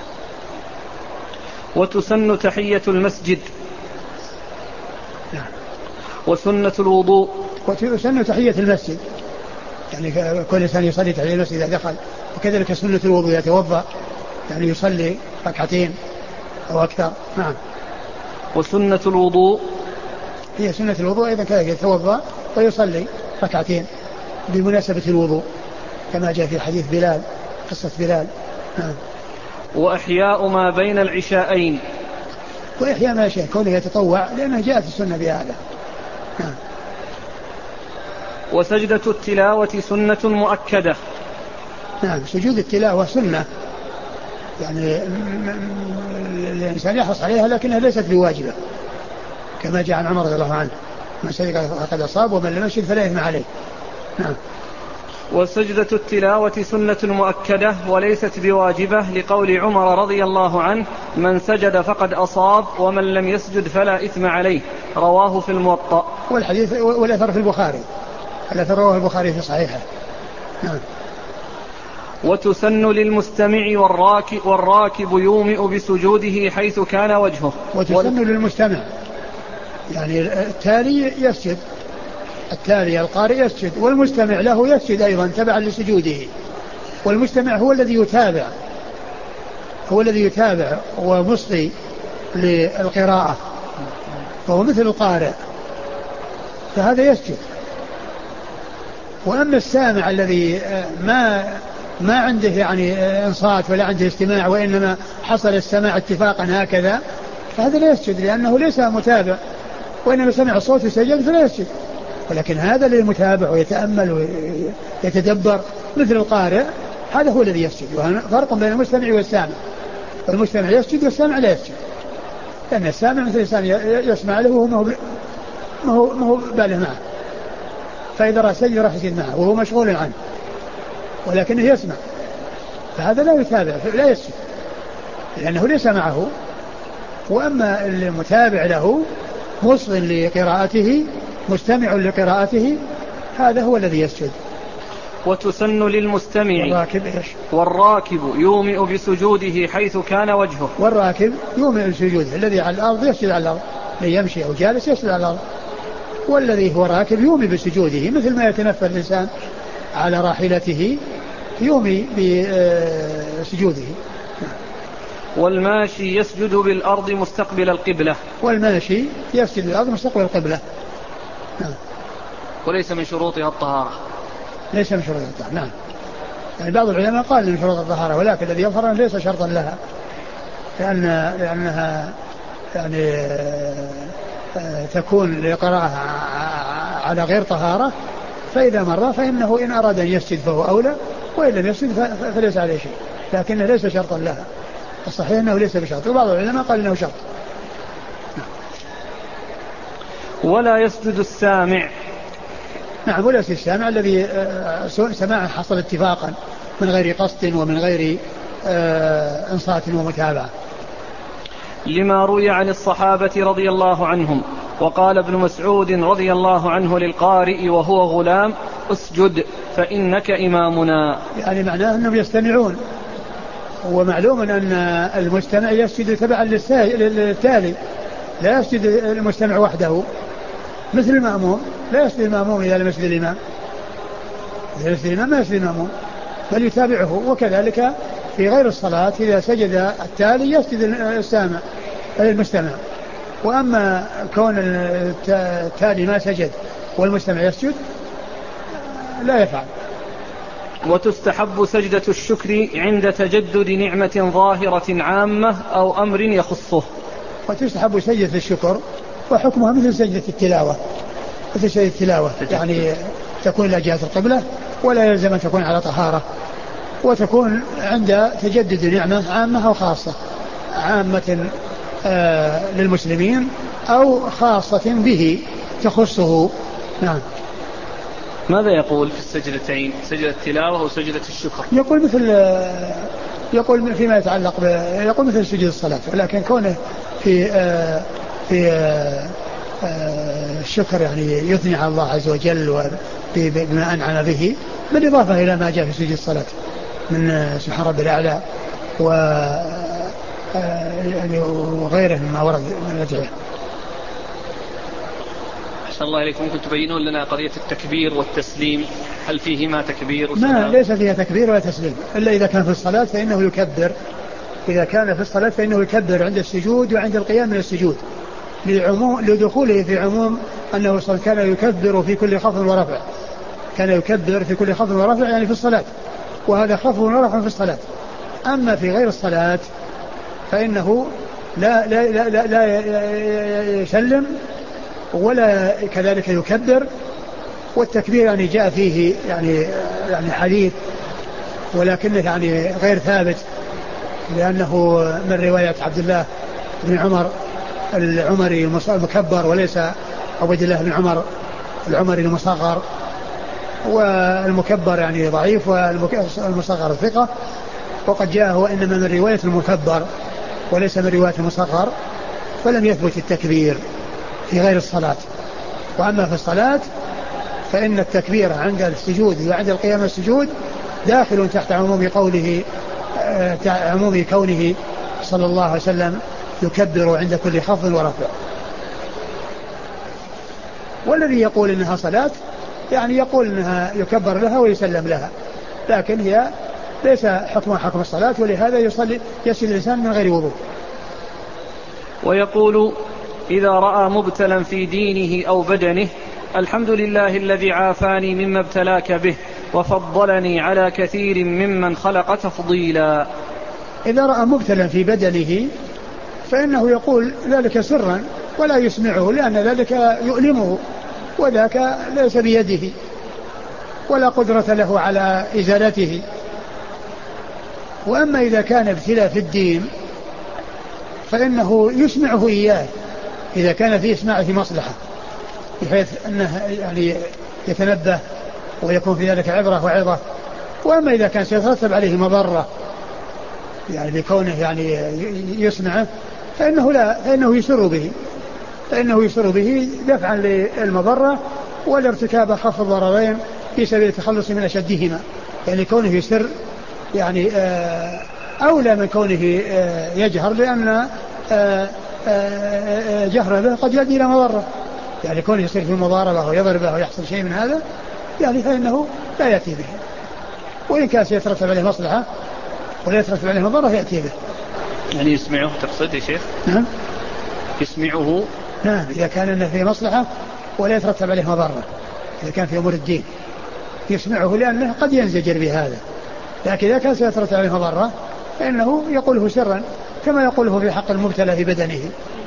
Speaker 1: وتسن تحية المسجد.
Speaker 2: نعم.
Speaker 1: وسنة الوضوء.
Speaker 2: وتسن تحية المسجد، يعني كل إنسان يصلي تحية المسجد إذا دخل، وكذلك سنة الوضوء يتوضأ يعني يصلي ركعتين أو أكثر. نعم.
Speaker 1: وسنة الوضوء
Speaker 2: هي سنة الوضوء أيضا كذلك يتوضأ ويصلي ركعتين بمناسبة الوضوء كما جاء في حديث بلال، قصة بلال. نعم.
Speaker 1: وإحياء ما بين العشاءين.
Speaker 2: وإحياء ما شاء كونه يتطوع لأنه جاءت السنة بهذا. نعم.
Speaker 1: وسجدة التلاوة سنة مؤكدة.
Speaker 2: نعم. سجود التلاوة سنة يعني الإنسان يحرص عليها لكنها ليست بواجبة، كما جاء عن عمر رضي الله عنه: من سجد فقد أصاب ومن لم يسجد فلا إثم عليه. نعم.
Speaker 1: وسجدة التلاوة سنة مؤكدة وليست بواجبة، لقول عمر رضي الله عنه: من سجد فقد أصاب ومن لم يسجد فلا إثم عليه، رواه في الموطأ.
Speaker 2: والحديث والأثر في البخاري، الأثر رواه البخاري في صحيحه. نعم.
Speaker 1: وتسن للمستمع والراكب يومئ بسجوده حيث كان وجهه.
Speaker 2: وتسن للمستمع يعني التالي يسجد، التالي القارئ يسجد، والمستمع له يسجد أيضا تبعا لسجوده. والمستمع هو الذي يتابع ومصغي للقراءة، فهو مثل القارئ، فهذا يسجد. وأما السامع الذي ما عنده يعني انصات ولا عنده استماع وإنما حصل السماع اتفاقا هكذا، فهذا لا يسجد لأنه ليس متابع وإنما سمع الصوت وسجد فلا يسجد. ولكن هذا للمتابع ويتأمل ويتدبر مثل القارئ، هذا هو الذي يسجد. فرق بين المستمع والسامع، المستمع يسجد والسامع لا يسجد، لأن السامع مثل الإنسان يسمع له وهو ما هو باله معه، فإذا رأى سجد راح يسجد معه وهو مشغول عنه، ولكنه يسمع، فهذا لا يتابع لا يسجد لأنه ليس معه. وأما المتابع له مصغ لقراءته مستمع لقراءته، هذا هو الذي يسجد.
Speaker 1: وتسن للمستمع والراكب يومئ بسجوده حيث كان وجهه.
Speaker 2: والراكب يومئ بسجوده، الذي على الأرض يسجد على الأرض، من يمشي أو جالس يسجد على الأرض، والذي هو راكب يومئ بسجوده مثل ما يتنفى الإنسان على راحلته يومئ بسجوده.
Speaker 1: والماشي يسجد بالأرض مستقبل القبلة.
Speaker 2: والماشي يسجد بالأرض مستقبل القبلة.
Speaker 1: وليس من شروطها الطهارة.
Speaker 2: ليس من شروطها الطهارة. نعم. يعني بعض العلماء قال من شروط الطهارة، ولكن الذي يظهر ليس شرطا لها، لأنها يعني تكون لقراءة على غير طهارة، فإذا مر فإنه إن أراد أن يسجد فهو أولى، وإن لم يسجد فليس عليه شيء، لكنه ليس شرطا لها. الصحيح أنه ليس بشرط، وبعض العلماء قال أنه شرط.
Speaker 1: ولا يسجد السامع.
Speaker 2: نعم. ولا يسجد السامع الذي سماعه حصل اتفاقا من غير قصد ومن غير انصات ومتابعة.
Speaker 1: لما روي عن الصحابة رضي الله عنهم. وقال ابن مسعود رضي الله عنه للقارئ وهو غلام: اسجد فإنك إمامنا.
Speaker 2: يعني معناه أنهم يستمعون، ومعلوم أن المستمع يسجد تبعا للتالي، لا يسجد المستمع وحده مثل المأموم، لا يسجد المأموم إذا لم يسجد الإمام، إذا يسجد الإمام ما يسجد المأموم بل يتابعه. وكذلك في غير الصلاة إذا سجد التالي يسجد السامع المستمع. وأما كون التالي ما سجد والمستمع يسجد لا يفعل.
Speaker 1: وتستحب سجدة الشكر عند تجدد نعمة ظاهرة عامة أو أمر يخصه.
Speaker 2: وتستحب سجدة الشكر وحكمها مثل سجدة التلاوة، مثل سجدة التلاوة، يعني تكون إلى جهة القبلة ولا يلزم أن تكون على طهارة، وتكون عند تجدد نعمة عامة أو خاصة. عامة للمسلمين أو خاصة به تخصه. نعم.
Speaker 1: ماذا يقول في السجدتين، سجدة التلاوة وسجدة الشكر؟
Speaker 2: يقول فيما يتعلق يقول مثل سجد الصلاة، ولكن كونه في الشكر يعني يثني على الله عز وجل بما أنعم به، بالإضافة إلى ما جاء في سجد الصلاة من سبحان ربي الأعلى وغيره مما ورد من الأدعية.
Speaker 1: أحسن الله إليكم، ممكن تبينون لنا قضية التكبير والتسليم، هل فيهما تكبير
Speaker 2: ما ليس فيها تكبير ولا تسليم إلا إذا كان في الصلاة فإنه يكبر. إذا كان في الصلاة فإنه يكبر عند السجود وعند القيام من السجود، لدخوله في عموم أنه كان يكبر في كل خفض ورفع، كان يكبر في كل خفض ورفع يعني في الصلاة، وهذا خفض ورفع في الصلاة. أما في غير الصلاة فإنه لا يسلم ولا كذلك يكبر. والتكبير يعني جاء فيه يعني حديث، ولكنه يعني غير ثابت، لأنه من رواية عبد الله بن عمر العمري المكبر، وليس عبد الله بن عمر العمري المصغر، والمكبر يعني ضعيف والمصغر ثقة. وقد جاء هو إنما من رواية المكبر وليس من رواية المصغر، فلم يثبت التكبير في غير الصلاة. وأما في الصلاة فإن التكبير عند السجود وعند القيام السجود داخل تحت عموم كونه صلى الله عليه وسلم يكبر عند كل خفض ورفع. والذي يقول إنها صلاة يعني يقول إنها يكبر لها ويسلم لها، لكن هي ليس حكمها حكم الصلاة، ولهذا يصلي الإنسان من غير وضوء.
Speaker 1: ويقول إذا رأى مبتلا في دينه أو بدنه: الحمد لله الذي عافاني مما ابتلاك به وفضلني على كثير ممن خلق تفضيلا.
Speaker 2: إذا رأى مبتلا في بدنه فإنه يقول ذلك سرا ولا يسمعه، لأن ذلك يؤلمه، وذاك ليس بيده ولا قدرة له على إزالته. وأما إذا كان ابتلاء في الدين فإنه يسمعه إياه إذا كان في إسماعه مصلحة، بحيث أنه يعني يتنبه ويكون في ذلك عبرة وعظة. وأما إذا كان سيترتب عليه مضرة يعني بكونه يعني يسمعه فإنه يسر به دفعا للمضرة والارتكاب خف الضررين في سبيل التخلص من أشدهما. يعني كونه يسر يعني أولى من كونه يجهر، لأن جهره به قد يؤدي إلى مضرة. يعني كونه يصير في مضاربة ويضربه ويحصل شيء من هذا يعني فإنه لا يأتي به، وإن كان سيترتب عليه مصلحة ولا يترتب عليه مضرة يأتي به.
Speaker 1: يعني يسمعه تقصد يا شيخ؟
Speaker 2: نعم
Speaker 1: يسمعه.
Speaker 2: نعم إذا كان إنه في مصلحة ولا يترتب عليه مضرة، إذا كان في أمور الدين يسمعه لأنه قد ينزجر بهذا. لكن إذا كان سيترتب عليه مضرة فإنه يقوله سرا كما يقوله في حق المبتلى في بدنه.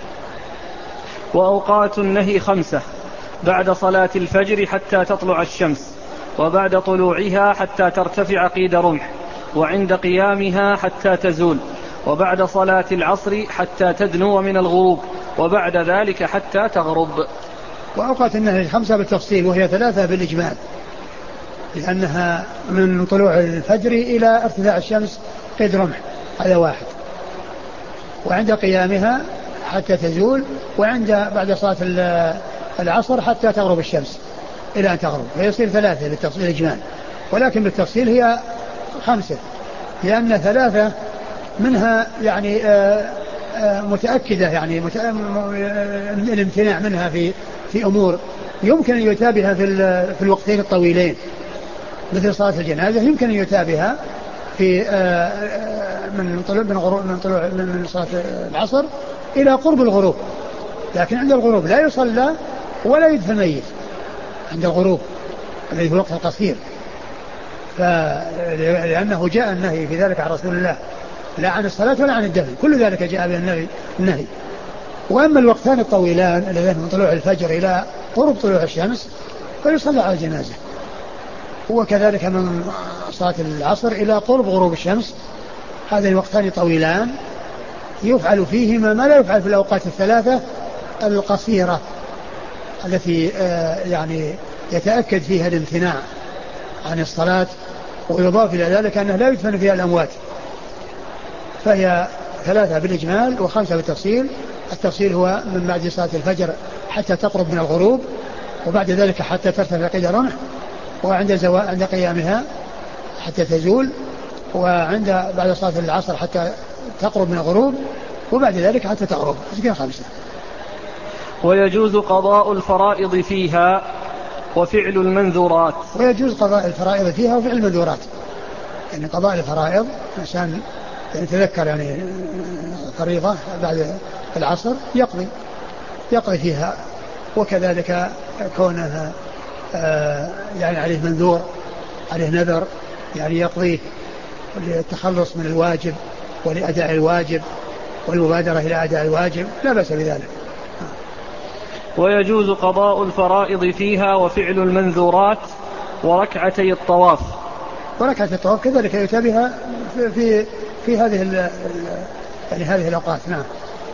Speaker 1: وأوقات النهي 5: بعد صلاة الفجر حتى تطلع الشمس، وبعد طلوعها حتى ترتفع قيد رمح، وعند قيامها حتى تزول، وبعد صلاة العصر حتى تدنو من الغروب، وبعد ذلك حتى تغرب.
Speaker 2: وأوقات النهي 5 بالتفصيل، وهي 3 بالإجمال، لأنها من طلوع الفجر إلى ارتفاع الشمس قيد رمح، هذا 1. وعند قيامها حتى تزول، وعند بعد صلاة العصر حتى تغرب الشمس إلى أن تغرب، فيصير 3 بالتفصيل الإجمال. ولكن بالتفصيل هي 5، لأن 3 منها يعني متأكدة، يعني الامتناع منها في أمور يمكن أن يتابها في الوقتين الطويلين، مثل صلاة الجنازة يمكن أن يتابها في من صلاة العصر إلى قرب الغروب، لكن عند الغروب لا يصلى ولا يدفن الميت عند الغروب الذي في الوقت القصير، لأنه جاء النهي في ذلك عن رسول الله، لا عن الصلاة ولا عن الدفن، كل ذلك جاء به النهي. وأما الوقتان الطويلان الذين من طلوع الفجر إلى قرب طلوع الشمس فيصلى على الجنازة، وكذلك من صلاة العصر إلى قرب غروب الشمس، هذين الوقتان طويلان يفعل فيهما ما لا يفعل في الأوقات الثلاثة القصيرة التي يعني يتأكد فيها الامتناع عن الصلاة، ويضاف إلى ذلك أنه لا يدفن فيها الأموات. فهي 3 بالإجمال و5 بالتفصيل. التفصيل هو من بعد صلاة الفجر حتى تقرب من الغروب، وبعد ذلك حتى ترتفع قيد رمح، عند قيامها حتى تزول، بعد صلاة العصر حتى تقرب من الغروب، وبعد ذلك حتى تغرب. 5.
Speaker 1: ويجوز قضاء الفرائض فيها وفعل المنذورات.
Speaker 2: ويجوز قضاء الفرائض فيها وفعل المنذورات، يعني قضاء الفرائض عشان يتذكر يعني فريضة بعد العصر يقضي فيها، وكذلك كونها يعني عليه منذور، عليه نذر يعني يقضيه للتخلص من الواجب ولأداء الواجب والمبادرة إلى أداء الواجب، لا بأس بذلك.
Speaker 1: ويجوز قضاء الفرائض فيها وفعل المنذورات وركعتي الطواف.
Speaker 2: وركعة الطواف كذلك يتابعها في هذه يعني هذه الأوقات. نعم.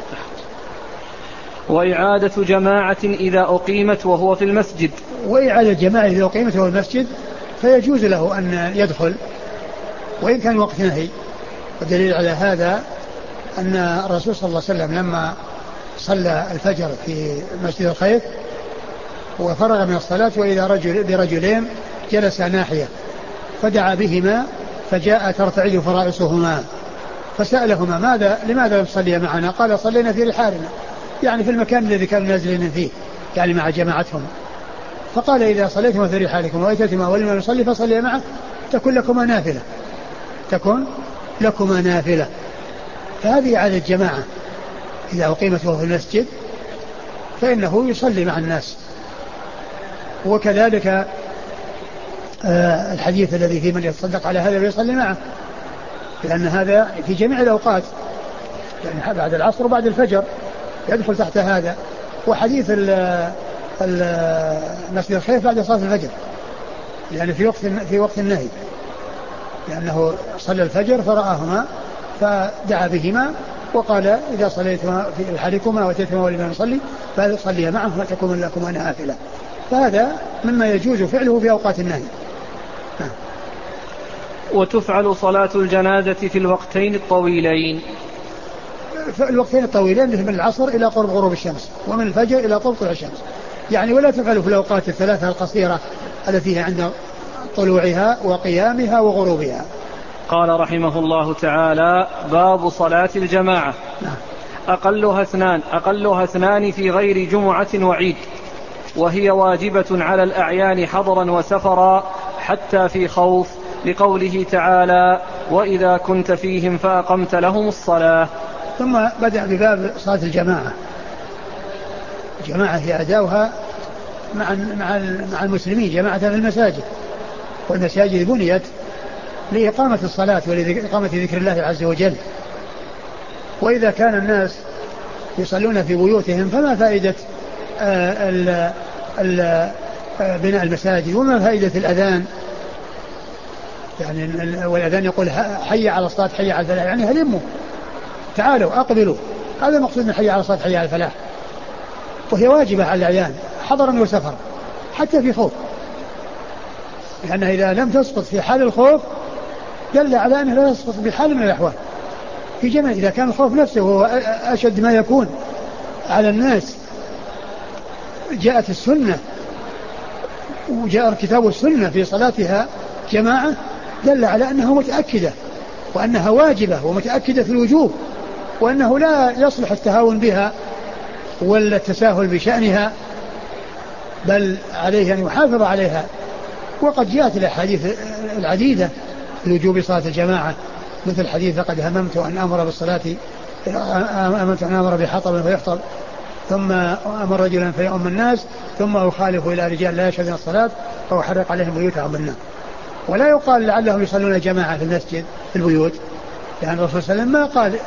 Speaker 1: وإعادة جماعة إذا أقيمت وهو في المسجد.
Speaker 2: وإعادة جماعة إذا أقيمت وهو في المسجد فيجوز له أن يدخل وإن كان وقت نهي. والدليل على هذا أن الرسول صلى الله عليه وسلم لما صلى الفجر في مسجد الخيف وفرغ من الصلاة وإذا برجلين جلس ناحية فدعا بهما فجاء ترتعد فرائصهما فسألهما لماذا تصلي معنا؟ قال صلينا في رحالنا، يعني في المكان الذي كانوا نازلين فيه، يعني مع جماعتهم. فقال إذا صليتما في رحالكم وأتيتما ولم يصلي فصلي معه تكون لكما نافلة. فهذه عادة جماعة إذا أقيمت وهو في المسجد فإنه يصلي مع الناس. وكذلك الحديث الذي فيه من يتصدق على هذا ويصلي معه، لأن هذا في جميع الأوقات، يعني بعد العصر وبعد الفجر يدخل تحت هذا. وحديث مسجد الخيف بعد صلاة الفجر، يعني في وقت النهي، لأنه صلى الفجر فرآهما فدعا بهما وقال إذا صليتما في رحالكما وأتيتما ولم يصلي فصلي معه فتكون لكما نافلة. فهذا مما يجوز فعله في أوقات النهي.
Speaker 1: وتفعل صلاة الجنازة في الوقتين الطويلين.
Speaker 2: الوقتين الطويلين من العصر إلى قرب غروب الشمس ومن الفجر إلى قرب طلوع الشمس، يعني ولا تفعل في الأوقات الثلاثة القصيرة التي هي عند طلوعها وقيامها وغروبها.
Speaker 1: قال رحمه الله تعالى: باب صلاة الجماعة. أقلها 2 في غير جمعة وعيد، وهي واجبة على الأعيان حضرا وسفرا حتى في خوف، لقوله تعالى: وإذا كنت فيهم فأقمت لهم الصلاة.
Speaker 2: ثم بدأ بباب صلاة الجماعة. الجماعة هي أداؤها مع المسلمين جماعة في المساجد، والمساجد بنيت لإقامة الصلاة ولإقامة ذكر الله عز وجل. وإذا كان الناس يصلون في بيوتهم فما فائدة بناء المساجد، وما فائدة الأذان؟ يعني والأذان يقول حي على الصلاة حي على الفلاح، يعني هلموا تعالوا أقبلوا، هذا المقصود من حي على الصلاة حي على الفلاح. وهي واجبة على الأعيان حضرا وسفرا حتى في خوف، لأنها إذا لم تسقط في حال الخوف دل على أنها لا تسقط بحال من الأحوال في جميع. إذا كان الخوف نفسه هو أشد ما يكون على الناس، جاءت السنة وجاء الكتاب والسنة في صلاتها جماعة دل على أنها متأكدة وأنها واجبة ومتأكدة في الوجوب، وأنه لا يصلح التهاون بها ولا التساهل بشأنها، بل عليه أن يحافظ عليها. وقد جاءت الأحاديث العديدة في وجوب صلاة الجماعة، مثل حديث: لقد هممت أن أمر بحطب فيحطب ثم أمر رجلا فيؤم الناس ثم أخالف إلى رجال لا يشهدون الصلاة فأحرق عليهم بيوتهم بالنار. ولا يقال لعلهم يصلون جماعة في المسجد في البيوت، لأن الرسول صلى الله عليه وسلم ما قال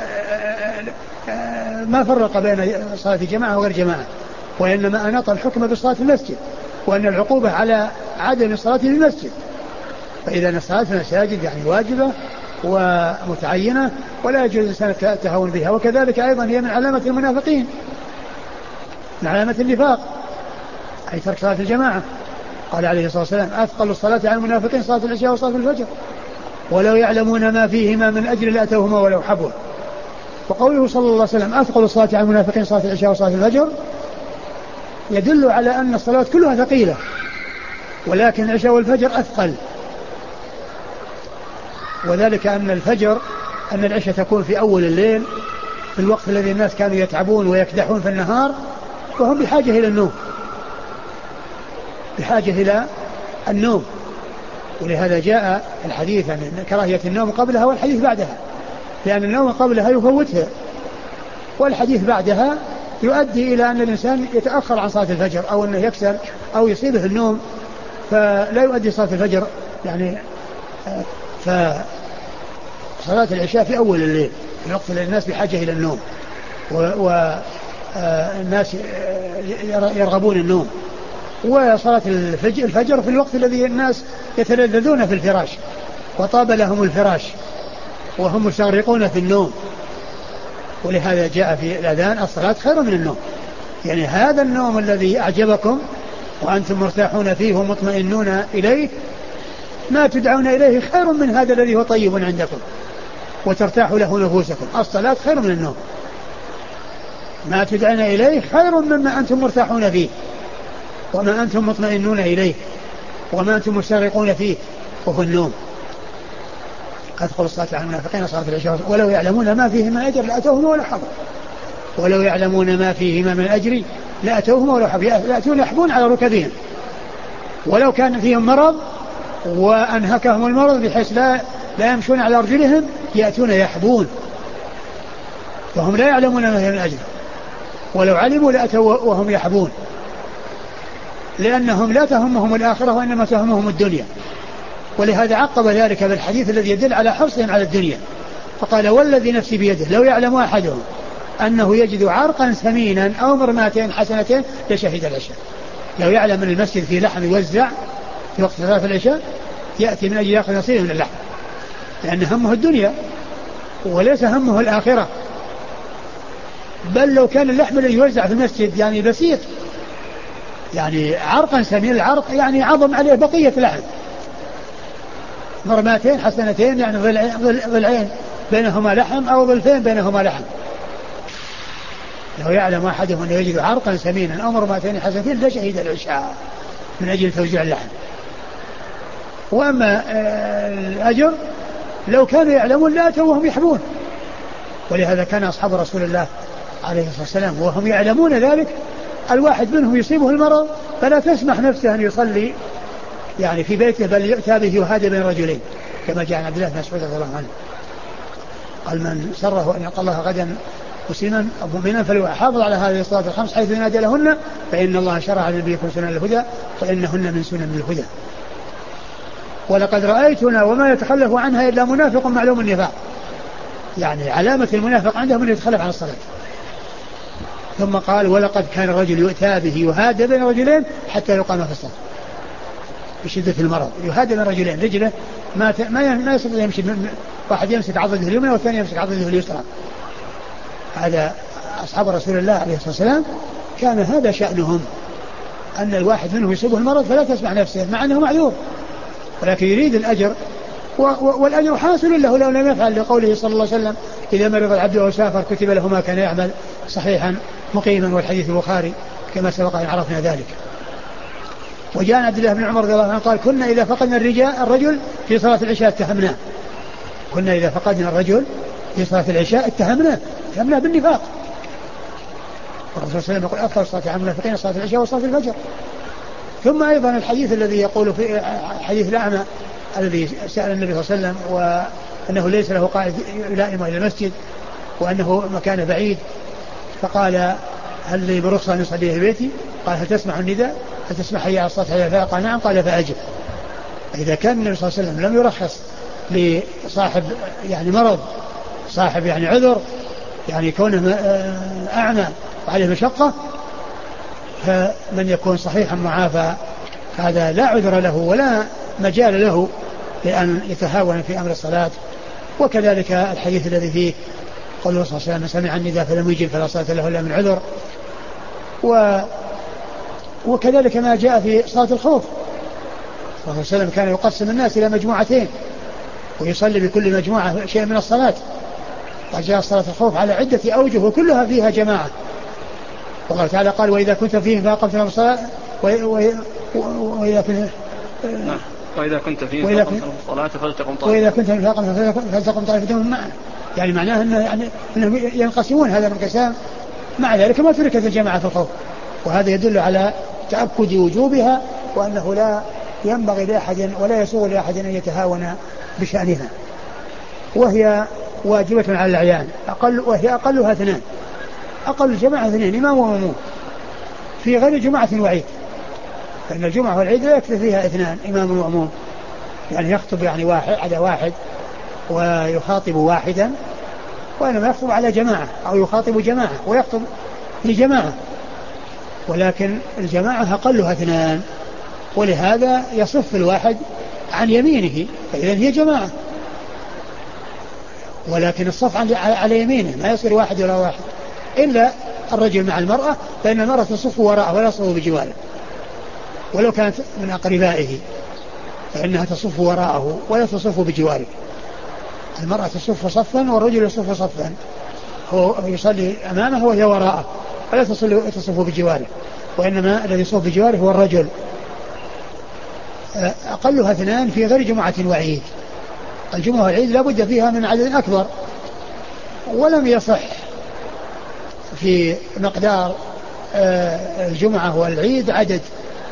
Speaker 2: ما فرق بين صلاة جماعة وغير جماعة، وإنما أناط الحكم بصلاة المسجد، وأن العقوبة على عدم الصلاة في المسجد. فإذا الصلاة في المساجد يعني واجبة ومتعينة ولا يجوز الإنسان التهاون بها. وكذلك أيضا هي من علامة المنافقين، من علامة النفاق، أي ترك صلاة الجماعة. قال عليه الصلاة والسلام: أثقل الصلاة على المنافقين صلاة العشاء وصلاة الفجر ولو يعلمون ما فيهما من أجل لأتوهما ولو حبوا. وقوله صلى الله عليه وسلم: أثقل الصلاة على المنافقين صلاة العشاء وصلاة الفجر يدل على أن الصلاة كلها ثقيلة، ولكن العشاء والفجر أثقل. وذلك أن العشاء تكون في أول الليل في الوقت الذي الناس كانوا يتعبون ويكدحون في النهار، وهم بحاجة إلى النوم، بحاجة إلى النوم. ولهذا جاء الحديث عن كراهية النوم قبلها والحديث بعدها، لأن النوم قبلها يفوتها، والحديث بعدها يؤدي إلى أن الإنسان يتأخر عن صلاة الفجر، أو أنه يكسل أو يصيبه النوم فلا يؤدي صلاة الفجر. يعني فصلاة العشاء في أول الليل في الوقت الذي الناس بحاجة إلى النوم، والناس يرغبون النوم. وصلاة الفجر في الوقت الذي الناس يتلذذون في الفراش وطاب لهم الفراش وهم مستغرقون في النوم. ولهذا جاء في الأذان: الصلاة خير من النوم. يعني هذا النوم الذي أعجبكم وأنتم مرتاحون فيه ومطمئنون إليه، ما تدعون إليه خير من هذا الذي هو طيب عندكم وترتاح له نفوسكم. الصلاة خير من النوم، ما تدعون إليه خير مما أنتم مرتاحون فيه وما أنتم مطمئنون إليه وما أنتم مستغرقون فيه، وهو النوم. أدخل الصلاة على المنافقين صلاة العشاء ولو يعلمون ما فيه من أجر لأتوهما ولا حظ. ولو يعلمون ما فيهما من أجر لأتوهما ولا حظ، يأتون يحبون على ركبهم، ولو كان فيهم مرض وأنهكهم المرض بحيث لا يمشون على أرجلهم يأتون يحبون، فهم لا يعلمون ما فيه من أجر، ولو علموا لأتوا وهم يحبون، لأنهم لا تهمهم الآخرة وإنما تهمهم الدنيا. ولهذا عقب ذلك بالحديث الذي يدل على حرصهم على الدنيا، فقال: والذي نفسي بيده لو يعلم أحدهم أنه يجد عرقا ثمينا أو مرماتين حسنتين لشهد العشاء. لو يعلم من المسجد فيه لحم يوزع في وقت صلاة العشاء يأتي من أجل يأخذ نصيبه من اللحم، لأن همه الدنيا وليس همه الآخرة. بل لو كان اللحم الذي يوزع في المسجد يعني بسيط، يعني عرقا ثمين، العرق يعني عظم عليه بقية لحم، مرماتين حسنتين يعني ضلعين بينهما لحم أو ضلفين بينهما لحم. لو يعلم أحدهم أنه يجد عرقا ثمينا أو مرماتين حسنتين لشهد العشاء من أجل توزيع اللحم. وأما الأجر لو كانوا يعلمون لأتوا وهم يحبون. ولهذا كان أصحاب رسول الله عليه الصلاة والسلام وهم يعلمون ذلك، الواحد منهم يصيبه المرض فلا تسمح نفسه أن يصلي يعني في بيته، بل يؤتى به يهادى بين رجلين، كما جاء عن عبد الله بن مسعود رضي الله عنه قال: من سره أن يلقى الله غدا مسلما أو مؤمنا فليحافظ على هذه الصلاة الخمس حيث ينادي لهن، فإن الله شرع لنبيكم سنن الهدى فإنهن من سنن الهدى. ولقد رأيتنا وما يتخلف عنها إلا منافق معلوم النفاق، يعني علامة المنافق عنده من يتخلف عن الصلاة. ثم قال: ولقد كان الرجل يؤتى به يهادى بين رجلين حتى يقام في الصلاة بشدة المرض، يهادى بين رجلين، رجله ما يستطيع يمشي، واحد يمسك عضده اليمنى والثاني يمسك عضده اليسرى. هذا أصحاب رسول الله عليه الصلاة والسلام كان هذا شأنهم، أن الواحد منهم يصيبه المرض فلا تسمع نفسه مع أنه معذور، ولكن يريد الأجر، والأجر حاصل له لو لم يفعل، لقوله صلى الله عليه وسلم: إذا مرض العبد أو سافر كتب له ما كان يعمل صحيحا مقيما، والحديث البخاري كما سبق أن عرفنا ذلك. وجاء عن عبد الله بن عمر رضي الله عنه قال: كنا إذا فقدنا الرجل في صلاة العشاء اتهمناه. كنا إذا فقدنا الرجل في صلاة العشاء اتهمناه بالنفاق. والرسول صلى الله عليه وسلم يقول: أفضل صلاة على المنافقين صلاة العشاء وصلاة الفجر. ثم أيضا الحديث الذي يقول في حديث الأعمى الذي سأل النبي صلى الله عليه وسلم وأنه ليس له قائد يلائمه إلى المسجد وأنه مكان بعيد، فقال: هل لي برخصة أن يصلي في بيتي؟ قال: هل تسمع النداء؟ هل تسمع حي على الصلاة حي على الفلاح؟ قال: نعم. قال: فأجب. إذا كان النبي صلى الله عليه وسلم لم يرخص لصاحب يعني مرض، صاحب يعني عذر، يعني كونه أعمى وعليه مشقة، فمن يكون صحيحا معافى هذا لا عذر له ولا مجال له لأن يتهاون في أمر الصلاة وكذلك الحديث الذي فيه قوله صلى الله عليه وسلم: سمع النداء فلم يجب فلا صلاة له إلا من عذر. وكذلك ما جاء في صلاة الخوف، صلى الله عليه وسلم كان يقسم الناس إلى مجموعتين ويصلي بكل مجموعة شيء من الصلاة، وجاء صلاة الخوف على عدة أوجه وكلها فيها جماعة. والله تعالى قال: وإذا كنت فيهم فأقمت لهم الصلاة
Speaker 1: وإذا كنت فيهم فلتقم
Speaker 2: طائفة معه. يعني معناه أنهم ينقسمون هذا الانقسام، مع ذلك ما تركت الجماعة في الخوف، وهذا يدل على تأكد وجوبها، وأنه لا ينبغي لأحد ولا يسوغ لأحد أن يتهاون بشأنها، وهي واجبة على الأعيان، وهي أقلها اثنان، أقل الجماعة اثنين، إمام ومأموم، في غير جماعة وعيد، فإن الجمعة والعيد لا يكفي فيها اثنان، إمام ومأموم، يعني يخطب يعني واحد على واحد ويخاطب واحدا، وإنما يخطب على جماعة أو يخاطب جماعة ويخطب لجماعة، ولكن الجماعة أقلها اثنان، ولهذا يصف الواحد عن يمينه، فإذا هي جماعة. ولكن الصف على يمينه ما يصير واحد ولا واحد، إلا الرجل مع المرأة، فإن المرأة تصف وراءه ولا تصف بجواره، ولو كانت من أقربائه فإنها تصف وراءه ولا تصف بجواره. المرأة تصف صفا والرجل يصف صفا، هو يصلي أمامه وهي وراءه ولا تصف بجواره، وإنما الذي يصف بجواره هو الرجل. أقلها اثنان في غير جمعة وعيد. الجمعة والعيد لا بد فيها من عدد أكبر، ولم يصح في مقدار الجمعة والعيد عدد،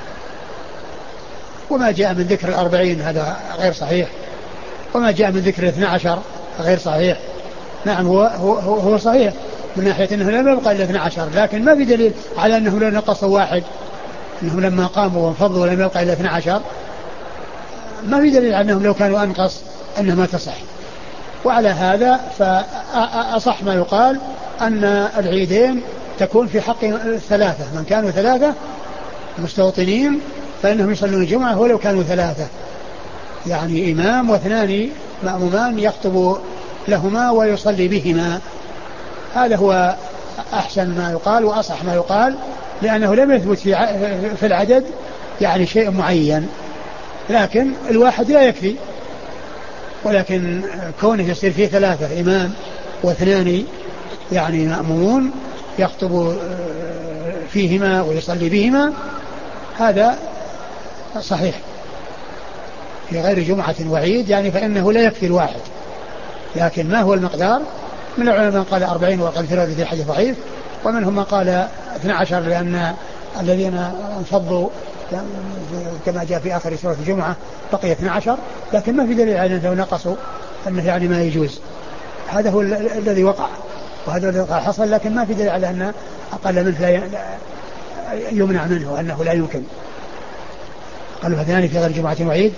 Speaker 2: وما جاء من ذكر 40 هذا غير صحيح، وما جاء من ذكر 12 غير صحيح. نعم هو صحيح من ناحية أنه لم يبقى إلا 12، لكن ما في دليل على أنه لو نقصوا واحد، أنهم لما قاموا وانفضوا ولم يبقى إلا 12، ما في دليل على أنهم لو كانوا أنقص أنه ما تصح. وعلى هذا فأصح ما يقال أن العيدين تكون في حق الثلاثة، من كانوا ثلاثة مستوطنين فإنهم يصلون الجمعة ولو كانوا ثلاثة، يعني إمام واثنان مأمومان يخطب لهما ويصلي بهما. هذا هو أحسن ما يقال وأصح ما يقال، لأنه لم يثبت في العدد يعني شيء معين، لكن الواحد لا يكفي، ولكن كونه يصير فيه ثلاثة، إمام واثنان يعني مأمومون يخطب فيهما ويصلي بهما، هذا صحيح في غير جمعة وعيد، يعني فإنه لا يكفي الواحد. لكن ما هو المقدار؟ من العلماء من قال 40 وقال 3 في الحديث ضعيف، ومنهم من قال 12، لأن الذين انفضوا كما جاء في آخر سورة الجمعة بقي 12، لكن ما في دليل على أنه نقصوا أنه يعني ما يجوز. هذا هو الذي وقع، وهذا الذي حصل، لكن ما في دليل على أن أقل منه لا يمنع منه، وأنه لا يمكن. قالوا اثنان في غير جمعة وعيد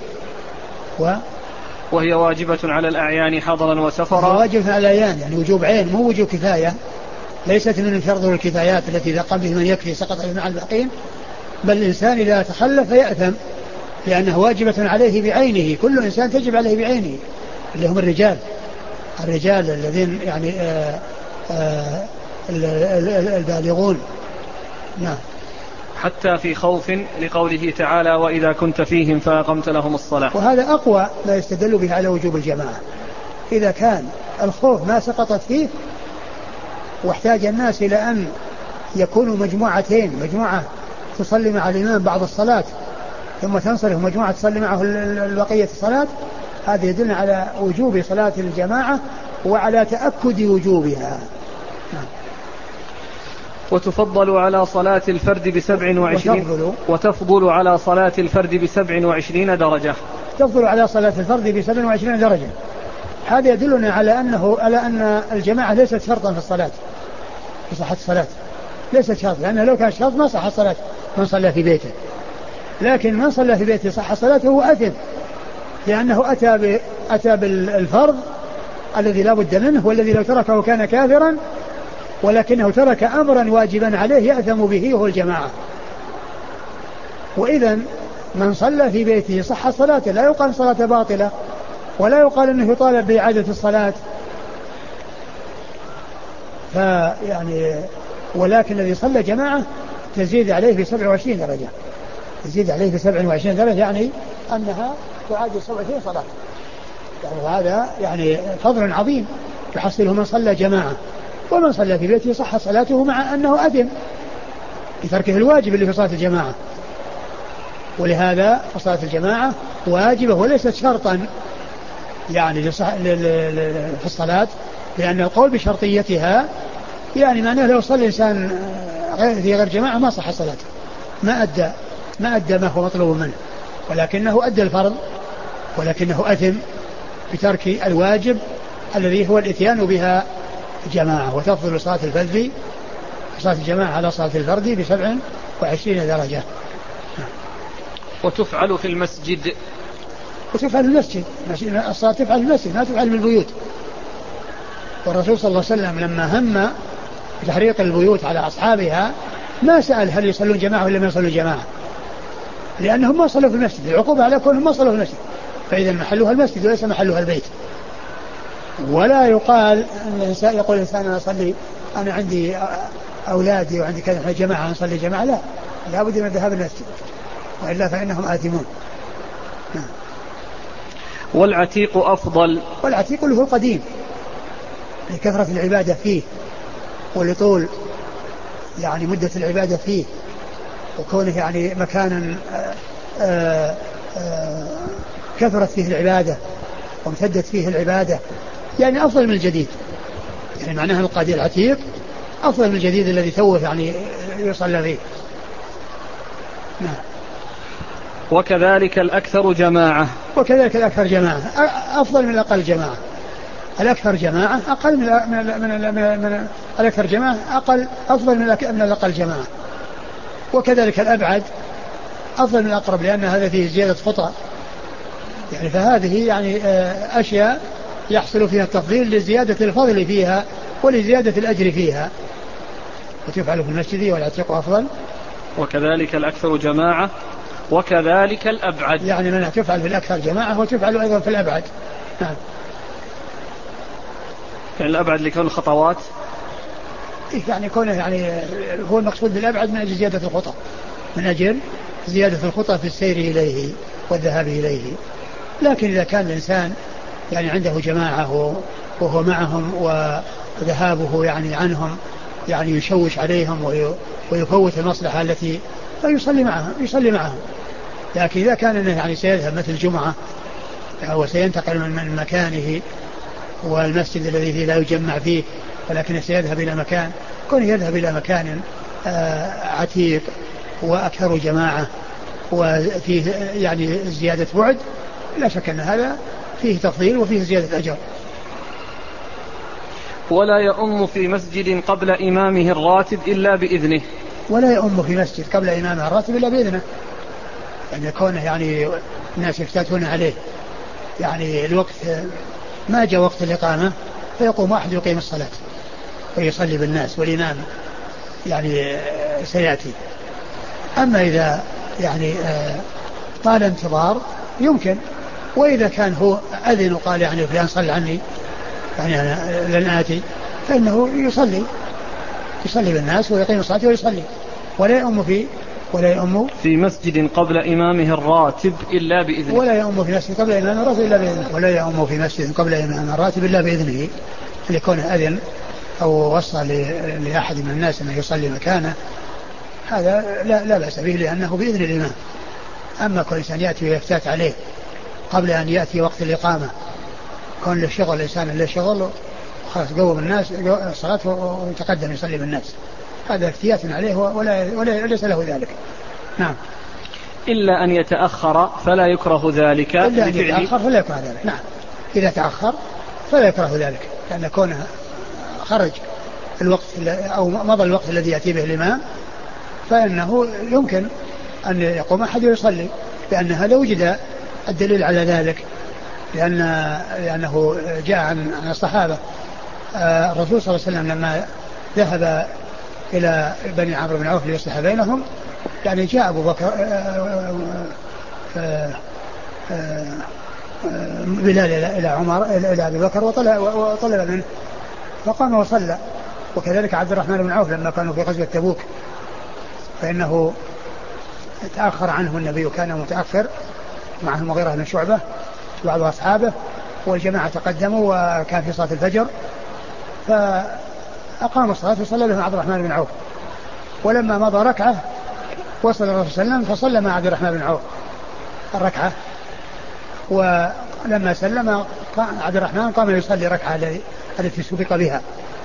Speaker 1: وهي واجبة على الأعيان حضرا وسفرا.
Speaker 2: واجبة على الأعيان يعني وجوب عين، مو وجوب كفاية، ليست من الفرض والكفايات التي إذا قام به من يكفي سقط مع الباقين، بل الإنسان إذا تخلف يأثم، لأنه واجبة عليه بعينه، كل إنسان تجب عليه بعينه، اللي هم الرجال الذين يعني البالغون. نعم.
Speaker 1: حتى في خوف لقوله تعالى: وإذا كنت فيهم فأقمت لهم الصلاة.
Speaker 2: وهذا أقوى ما يستدل به على وجوب الجماعة، إذا كان الخوف ما سقطت فيه واحتاج الناس إلى أن يكونوا مجموعتين، مجموعة تصلي مع الإمام بعض الصلاة ثم تنصرف مجموعة تصلي معه البقية الصلاة، هذا يدل على وجوب صلاة الجماعة وعلى تأكد وجوبها.
Speaker 1: وتفضل على صلاة الفرد وتفضل على صلاة الفرد ب27 درجة.
Speaker 2: تفضل على صلاة الفرد ب27 درجة. هذا يدلنا على أن الجماعة ليست شرطا في الصلاة، في صحة الصلاة ليست شرط، لأنه لو كان شرط ما صح الصلاة من صلى في بيته، لكن من صلى في بيته صح صلاته هو أثم، لأنه أتى بالفرض الذي لا بد منه، والذي لو تركه كان كافرا، ولكنه ترك أمرا واجبا عليه يأثم به وهو الجماعة. وإذا من صلى في بيته صح صلاته، لا يقال صلاة باطلة، ولا يقال أنه يطالب بإعادة الصلاة. فيعني ولكن الذي صلى جماعة تزيد عليه ب 27 درجة، تزيد عليه ب 27 درجة، يعني أنها تعادل 27 صلاة. يعني هذا يعني فضل عظيم يحصله من صلى جماعة. ومن صلى في بيته صح صلاته مع أنه أثم بتركه الواجب اللي في صلاة الجماعة. ولهذا صلاة الجماعة واجبة وليست شرطا يعني في الصلاة، لأن القول بشرطيتها يعني معناه لو صلى الإنسان في غير جماعة ما صح صلاته، ما أدى ما هو مطلوب منه، ولكنه أدى الفرض، ولكنه أثم بترك الواجب الذي هو الإتيان بها جماعة. وتفضل صلاة الفرد صلاة الجماعة على صلاة الفرد ب 27 درجة.
Speaker 1: وتفعل في المسجد،
Speaker 2: وتفعل في المسجد، الصلاة تفعل في المسجد ما تفعل في البيوت. والرسول صلى الله عليه وسلم لما هم بتحريق البيوت على أصحابها ما سأل هل يصلون جماعة ولا ما يصلون جماعة، لأنهم ما صلوا في المسجد، العقوبة على كونهم ما صلوا في المسجد، فإذا محلها المسجد وليس محلها البيت. ولا يقال أن الإنسان يقول الإنسان أنا أصلي، أنا عندي أولادي وعندي كذا جماعة نصلي جماعة، لا، لا بد من الذهاب المسجد وإلا فإنهم آثمون.
Speaker 1: والعتيق أفضل،
Speaker 2: والعتيق اللي هو القديم لكثرة العبادة فيه ولطول يعني مدة العبادة فيه وكونه يعني مكانا كثرت فيه العبادة وامتدت فيه العبادة، يعني أفضل من الجديد. يعني معناها القديم العتيق أفضل من الجديد الذي توه يعني يصلى فيه. نعم.
Speaker 1: وكذلك الأكثر جماعة،
Speaker 2: وكذلك الأكثر جماعة أفضل من الأقل جماعة. الأكثر جماعة أقل من الأكثر جماعة أفضل من الأقل جماعة. وكذلك الأبعد أفضل من الأقرب، لأن هذا فيه زيادة خطأ. يعني فهذه يعني أشياء يحصل فيها التفضيل لزيادة الفضل فيها ولزيادة الأجر فيها. وتفعل في المسجد والعتيق أفضل.
Speaker 1: وكذلك الأكثر جماعة وكذلك الأبعد،
Speaker 2: يعني من تفعل في الأكثر جماعة وتفعل أيضا في الأبعد. نعم.
Speaker 1: يعني الأبعد لكون الخطوات،
Speaker 2: يعني كونه يعني هو المقصود بالأبعد من أجل زيادة الخطأ، من أجل زيادة الخطأ في السير إليه والذهاب إليه. لكن إذا كان الإنسان يعني عنده جماعة وهو معهم وذهابه يعني عنهم يعني يشوش عليهم ويفوت المصلحة التي يصلي معهم. لكن إذا كان يعني سيذهب مثل الجمعة وسينتقل من مكانه والمسجد الذي فيه لا يجمع فيه، ولكن سيذهب إلى مكان كونه يذهب إلى مكان عتيق وأكثر جماعة وفيه يعني زيادة بعد، لا شك أن هذا فيه تفضيل وفيه زيادة أجر.
Speaker 1: ولا يؤم في مسجد قبل إمامه الراتب إلا بإذنه،
Speaker 2: ولا يؤم في مسجد قبل إمامه الراتب إلا بإذنه، يعني يكونه يعني الناس يفتتون عليه، يعني الوقت ما جاء وقت الإقامة فيقوم أحد يقيم الصلاة ويصلي بالناس والإمام يعني سيأتي. أما إذا يعني طال انتظار يمكن، وإذا كان هو أذن وقال يعني فلان صلى عني يعني أنا لن آتي، فإنه يصلي بالناس ويقيم الصلاة ويصلي. ولا يؤم
Speaker 1: في مسجد قبل إمامه الراتب إلا بإذنه،
Speaker 2: ولا يؤم في مسجد قبل إمامه الراتب إلا بإذنه، ولا يؤم في مسجد قبل إمامه الراتب إلا بإذنه، لكونه أذن أو وصى لأحد من الناس أنه يصلي مكانه، هذا لا بأس به لأنه بإذن الإمام. أما كل إنسان يأتي ويفتات عليه قبل أن يأتي وقت الإقامة، كون له شغل الإنسان له شغل خلاص قوم الناس الصلاة ويتقدم يصلي بالناس، هذا افتيات عليه وليس له ذلك. نعم.
Speaker 1: إلا أن يتأخر فلا يكره ذلك،
Speaker 2: إلا أن يتأخر فلا يكره ذلك. نعم، إذا تأخر فلا يكره ذلك، لأن كونه خرج الوقت أو مضى الوقت الذي يأتي به الإمام فإنه يمكن أن يقوم أحد يصلي، لأن هذا وجد الدليل على ذلك، لأنه جاء عن الصحابة. الرسول صلى الله عليه وسلم لما ذهب إلى بني عمرو بن عوف ليصلح بينهم، يعني جاء أبو بكر بلال إلى عمر إلى أبي بكر وطلب منه فقام وصلى. وكذلك عبد الرحمن بن عوف لما كانوا في غزوة تبوك فإنه تأخر عنه النبي وكان متأخر معه المغيرة بن شعبة بعض أصحابه والجماعة تقدموا وكان في صلاة الفجر فأقام الصلاة وصلى بهم عبد الرحمن بن عوف. ولما مضى ركعة وصل الرسول صلى الله عليه وسلم فصلى مع عبد الرحمن بن عوف الركعة. ولما سلم عبد الرحمن قام يصلي ركعة التي سبق بها.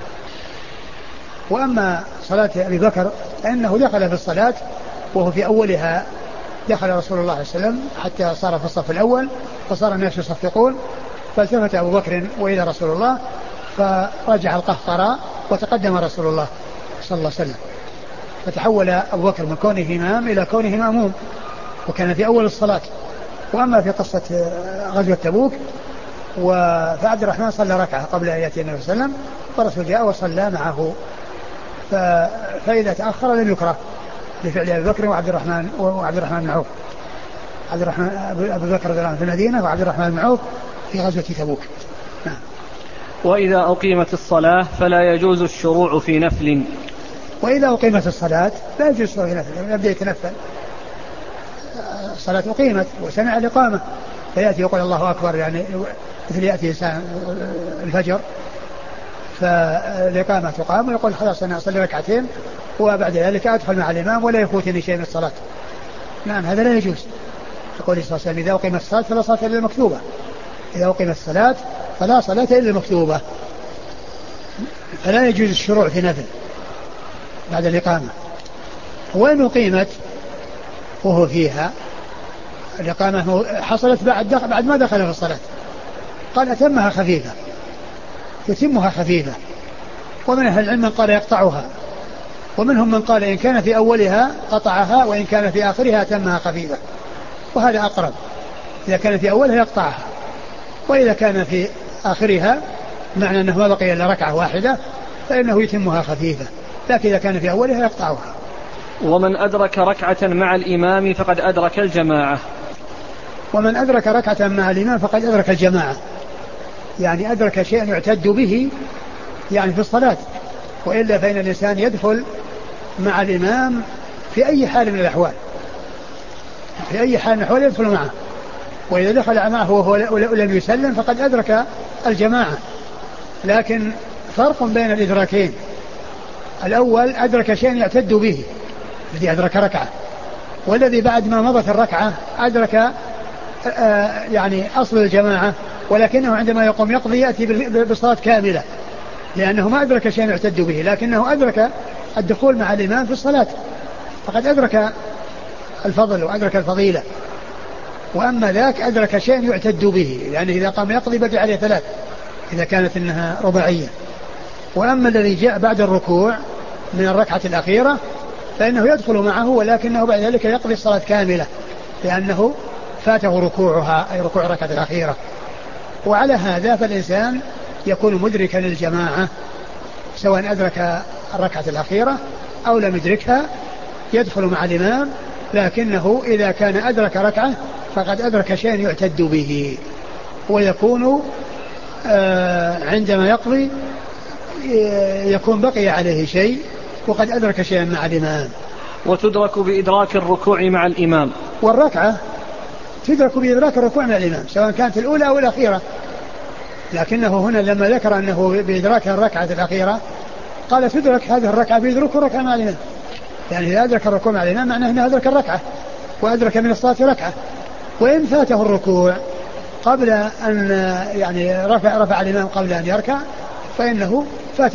Speaker 2: وأما صلاة أبي بكر فإنه دخل في الصلاة وهو في أولها دخل رسول الله صلى الله عليه وسلم حتى صار في الصف الأول فصار الناس يصفقون فالتفت أبو بكر وإلى رسول الله فرجع القهقراء وتقدم رسول الله صلى الله عليه وسلم فتحول أبو بكر من كونه إمام إلى كونه مأموم وكان في أول الصلاة. وأما في قصة غزوة تبوك فعبد الرحمن صلى ركعة قبل أن يأتي النبي صلى الله عليه وسلم فالرسول جاء وصلى معه فإذا تأخر لم يكره لفعل أبي بكر وعبد الرحمن بن عوف. عبد الرحمن أبو بكر رضي الله عنه في المدينة وعبد الرحمن بن عوف في غزوة تبوك. نعم.
Speaker 1: وإذا أقيمت الصلاة فلا يجوز الشروع في نفل.
Speaker 2: وإذا أقيمت الصلاة لا يجوز الشروع في نفل يبدأ يتنفل. الصلاة أقيمت وسمع الإقامة فيأتي يقول الله أكبر يعني مثل يأتي الفجر فالإقامة تقام ويقول خلاص أنا أصلي ركعتين وبعد ذلك أدخل مع الإمام ولا يفوتني شيء من الصلاة. نعم هذا لا يجوز. يقول صلى الله عليه وسلم إذا أقيمت الصلاة فلا صلاة إلا المكتوبة. إذا أقيمت الصلاة فلا صلاة إلا المكتوبة. فلا يجوز الشروع في نفل بعد الإقامة. وإن أقيمت وهو فيها الإقامة حصلت بعد ما دخل في الصلاة قال أتمها خفيفة يتمها خفيفة. ومن أهل العلم من قال يقطعها ومنهم من قال إن كان في أولها قطعها وإن كان في آخرها أتمها خفيفة وهذا أقرب. إذا كان في أولها يقطعها وإذا كان في آخرها معنى أنه ما بقي إلا ركعة واحدة فإنه يتمها خفيفة لكن إذا كان في أولها يقطعها.
Speaker 1: ومن أدرك ركعة مع الإمام فقد أدرك الجماعة.
Speaker 2: ومن أدرك ركعة مع الإمام فقد أدرك الجماعة يعني أدرك شيئا يعتد به يعني في الصلاة. وإلا فإن الإنسان يدخل مع الإمام في أي حال من الأحوال في أي حال من الأحوال يدخل معه. وإذا دخل معه وهو لم يسلم فقد أدرك الجماعة. لكن فرق بين الإدراكين الأول أدرك شيئا يعتد به الذي أدرك ركعة والذي بعد ما مضت الركعة أدرك يعني أصل الجماعة ولكنه عندما يقوم يقضي يأتي بصلاة كاملة لأنه ما أدرك شيئا يعتد به لكنه أدرك الدخول مع الإمام في الصلاة فقد أدرك الفضل وأدرك الفضيلة. وأما ذاك أدرك شيئا يعتد به لأنه إذا قام يقضي بقي عليه 3 إذا كانت إنها رباعية. وأما الذي جاء بعد الركوع من الركعة الأخيرة فإنه يدخل معه ولكنه بعد ذلك يقضي الصلاة كاملة لأنه فاته ركوعها أي ركوع الركعة الأخيرة. وعلى هذا فالإنسان يكون مدركا للجماعة سواء أدرك الركعة الأخيرة أو لم يدركها يدخل مع الإمام لكنه إذا كان أدرك ركعة فقد أدرك شيئا يعتد به ويكون عندما يقضي يكون بقي عليه شيء وقد أدرك شيئا مع الإمام.
Speaker 1: وتدرك بإدراك الركوع مع الإمام.
Speaker 2: والركعة تدرك بإدراك الركوع مع الإمام سواء كانت الأولى أو الأخيرة لكنه هنا لما ذكر أنه بإدراك الركعة الأخيرة قال تدرك هذه الركعة بإدراك الركعة مع الإمام يعني إذا أدرك الركوع مع الإمام معناه أنه أدرك الركعة وأدرك من الصلاة ركعة. وإن فاته الركوع قبل أن يعني رفع الإمام قبل أن يركع فإنه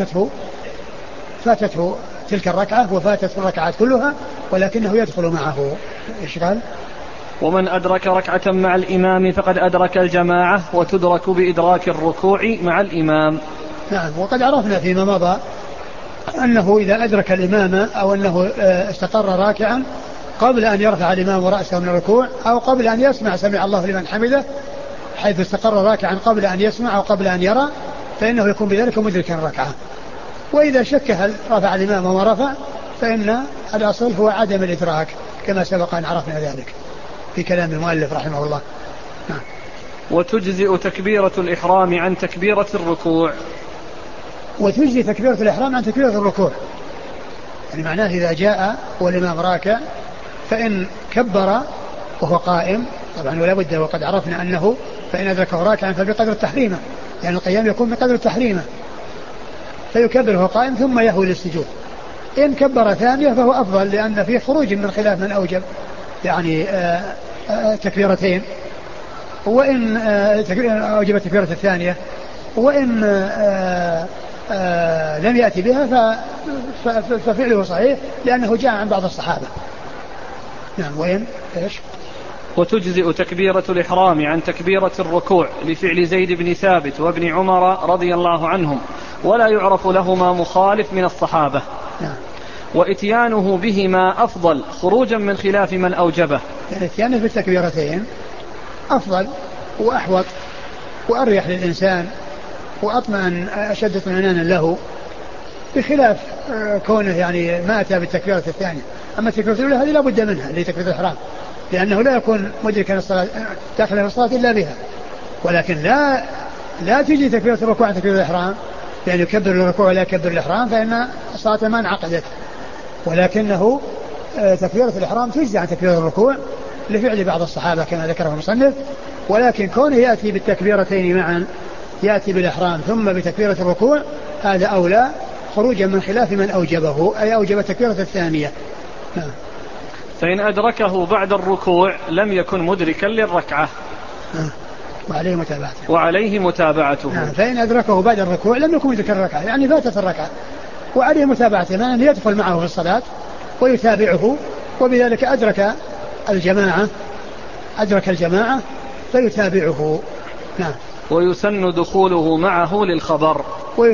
Speaker 2: فاتته تلك الركعة وفاتته الركعات كلها ولكنه يدخل معه. إيش قال؟
Speaker 1: ومن أدرك ركعة مع الإمام فقد أدرك الجماعة وتدرك بإدراك الركوع مع الإمام.
Speaker 2: نعم. وقد عرفنا فيما مضى أنه إذا أدرك الإمام أو أنه استقر راكعا قبل أن يرفع الإمام رأسه من الركوع أو قبل أن يسمع سمع الله لمن حمده حيث استقر راكعا قبل أن يسمع أو قبل أن يرى فإنه يكون بذلك مدركا ركعة. وإذا شك هل رفع الإمام وما رفع فإن الأصل هو عدم الإدراك كما سبق أن عرفنا ذلك في كلام المؤلف رحمه الله.
Speaker 1: وتجزئ تكبيرة الإحرام عن تكبيرة الركوع.
Speaker 2: وتجزئ تكبيرة الإحرام عن تكبيرة الركوع، يعني معناه إذا جاء والإمام راكع فإن كبر وهو قائم، طبعا ولا بد، وقد عرفنا أنه فإن أدركه راكعا فبقدر التحريمة، يعني القيام يكون بقدر التحريمة، فيكبر وهو قائم ثم يهوي للسجود. إن كبر ثانية فهو أفضل، لأن فيه خروج من خلاف من أوجب يعني تكبيرتين، وإن أوجب التكبيرة الثانية، وإن لم يأتي بها ففعله صحيح لأنه جاء عن بعض الصحابة. نعم. وإن إيش؟
Speaker 1: وتجزئ تكبيرة الإحرام عن تكبيرة الركوع لفعل زيد بن ثابت وابن عمر رضي الله عنهم، ولا يعرف لهما مخالف من الصحابة.
Speaker 2: نعم.
Speaker 1: وإتيانه بهما أفضل خروجا من خلاف من أوجبه،
Speaker 2: يعني إتيانه بالتكبيرتين أفضل وأحوط وأريح للإنسان وأطمئن أشد اطمئنانا له، بخلاف كونه يعني ما أتى بالتكبيرة الثانية. أما التكبيرة الأولى هذه لا بد منها، اللي تكبيرة الإحرام، لأنه لا يكون مدركا الصلاة داخل في الصلاة إلا بها. ولكن لا تجي تكبيرة الركوع عن تكبيرة الإحرام، يعني يكبر الركوع ولا يكبر الإحرام، فإن الصلاة ما انعقدت. ولكنه تكبيرة الإحرام تجزي عن تكبيرة الركوع لفعل بعض الصحابة كما ذكره المصنف. ولكن كونه يأتي بالتكبيرتين معا، يأتي بالإحرام ثم بتكبيرة الركوع، هذا أولى خروجا من خلاف من أوجبه، أي أوجب التكبيرة الثانية.
Speaker 1: فإن أدركه بعد الركوع لم يكن مدركا للركعة، وعليه متابعته.
Speaker 2: نعم. فإن أدركه بعد الركوع لم يكن مدركا للركعة، يعني فاتت الركعة، وعليه متابعته، يعني يدخل معه في الصلاة ويتابعه، وبذلك أدرك الجماعة فيتابعه. نعم.
Speaker 1: ويسن دخوله معه للخبر.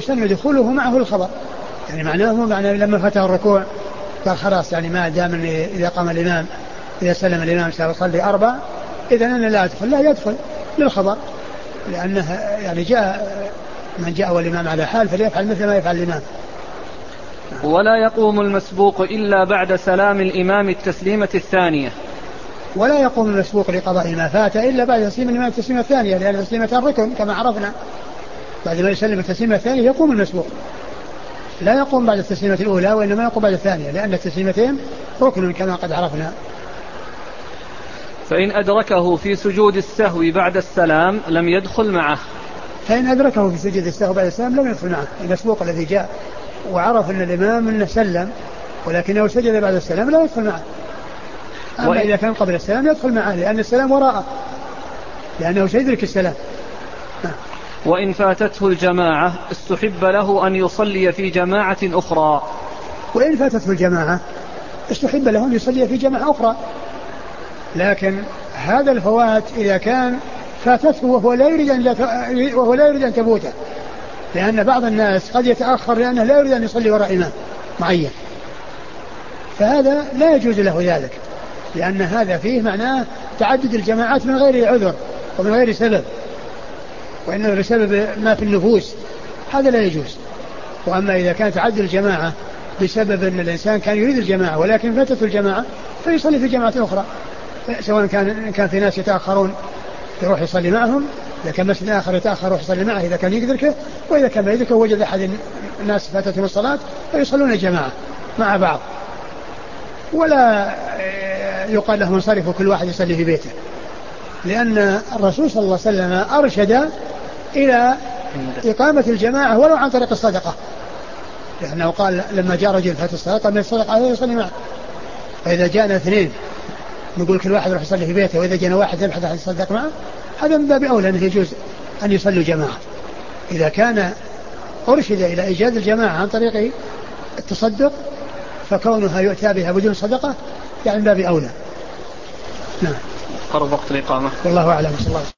Speaker 2: يعني معناه لما فتح الركوع قال خلاص، يعني ما دام إذا قام الإمام إذا سلم الإمام سيصلي 4، إذا أنا لا أدخل، لا يدخل للخبر، لأنه يعني من جاء والإمام على حال فليفعل مثل ما يفعل الإمام.
Speaker 1: ولا يقوم المسبوق إلا بعد سلام الإمام التسليمة الثانية.
Speaker 2: ولا يقوم المسبوق لقضاء ما فات إلا بعد تسليم الإمام التسليمة الثانية، لأن التسليمة ركن كما عرفنا، بعد ما يسلم التسليمة الثانية يقوم المسبوق، لا يقوم بعد التسليمة الأولى، وإنما يقوم بعد الثانية، لأن التسليمتين ركن كما قد عرفنا.
Speaker 1: فإن أدركه في سجود السهو بعد السلام لم يدخل معه.
Speaker 2: فإن أدركه في سجود السهو بعد السلام لم يدخل معه. المسبوق الذي جاء وعرف أن الإمام أنه سلم ولكنه سجد بعد السلام لا يدخل معه. أما إذا كان قبل السلام يدخل معه، لأن السلام وراءه، لأنه سيدرك السلام.
Speaker 1: وإن فاتته الجماعة استحب له أن يصلي في جماعة أخرى.
Speaker 2: وإن فاتته الجماعة استحب له أن يصلي في جماعة أخرى، لكن هذا الفوات إذا كان فاتته وهو لا يريد أن تفوته، لأن بعض الناس قد يتأخر لأنه لا يريد أن يصلي وراء إمام معين، فهذا لا يجوز له ذلك، لأن هذا فيه معناه تعدد الجماعات من غير عذر ومن غير سبب، وإنه لسبب ما في النفوس، هذا لا يجوز. وأما إذا كان تعدد الجماعة بسبب أن الإنسان كان يريد الجماعة ولكن فاتته الجماعة فيصلي في جماعة أخرى، سواء كان في ناس يتأخرون يروح يصلي معهم، إذا كان مسجد آخر يتأخر يروح يصلي معه إذا كان يدركه، وإذا كان ما يدركه وجد أحد الناس فاتتهم الصلاة فيصلون جماعة مع بعض، ولا يقال لهم انصرفوا كل واحد يصلي في بيته، لأن الرسول صلى الله عليه وسلم أرشد إلى إقامة الجماعة ولو عن طريق الصدقة، لأنه قال لما جاء رجل فات الصلاة قال من الصدقة يصلي معه، فإذا جاءنا اثنين نقول كل واحد يروح يصلي في بيته، وإذا جاءنا واحد يبحث عن يصدق معه، هذا من باب أولى أنه يجوز أن يصلوا جماعة. إذا كان أرشد إلى إيجاد الجماعة عن طريق التصدق فكونها يؤتى بها بدون صدقة يعني من باب أولى. نعم.
Speaker 1: قرب وقت الإقامة.
Speaker 2: والله أعلم. صلى الله عليه وسلم.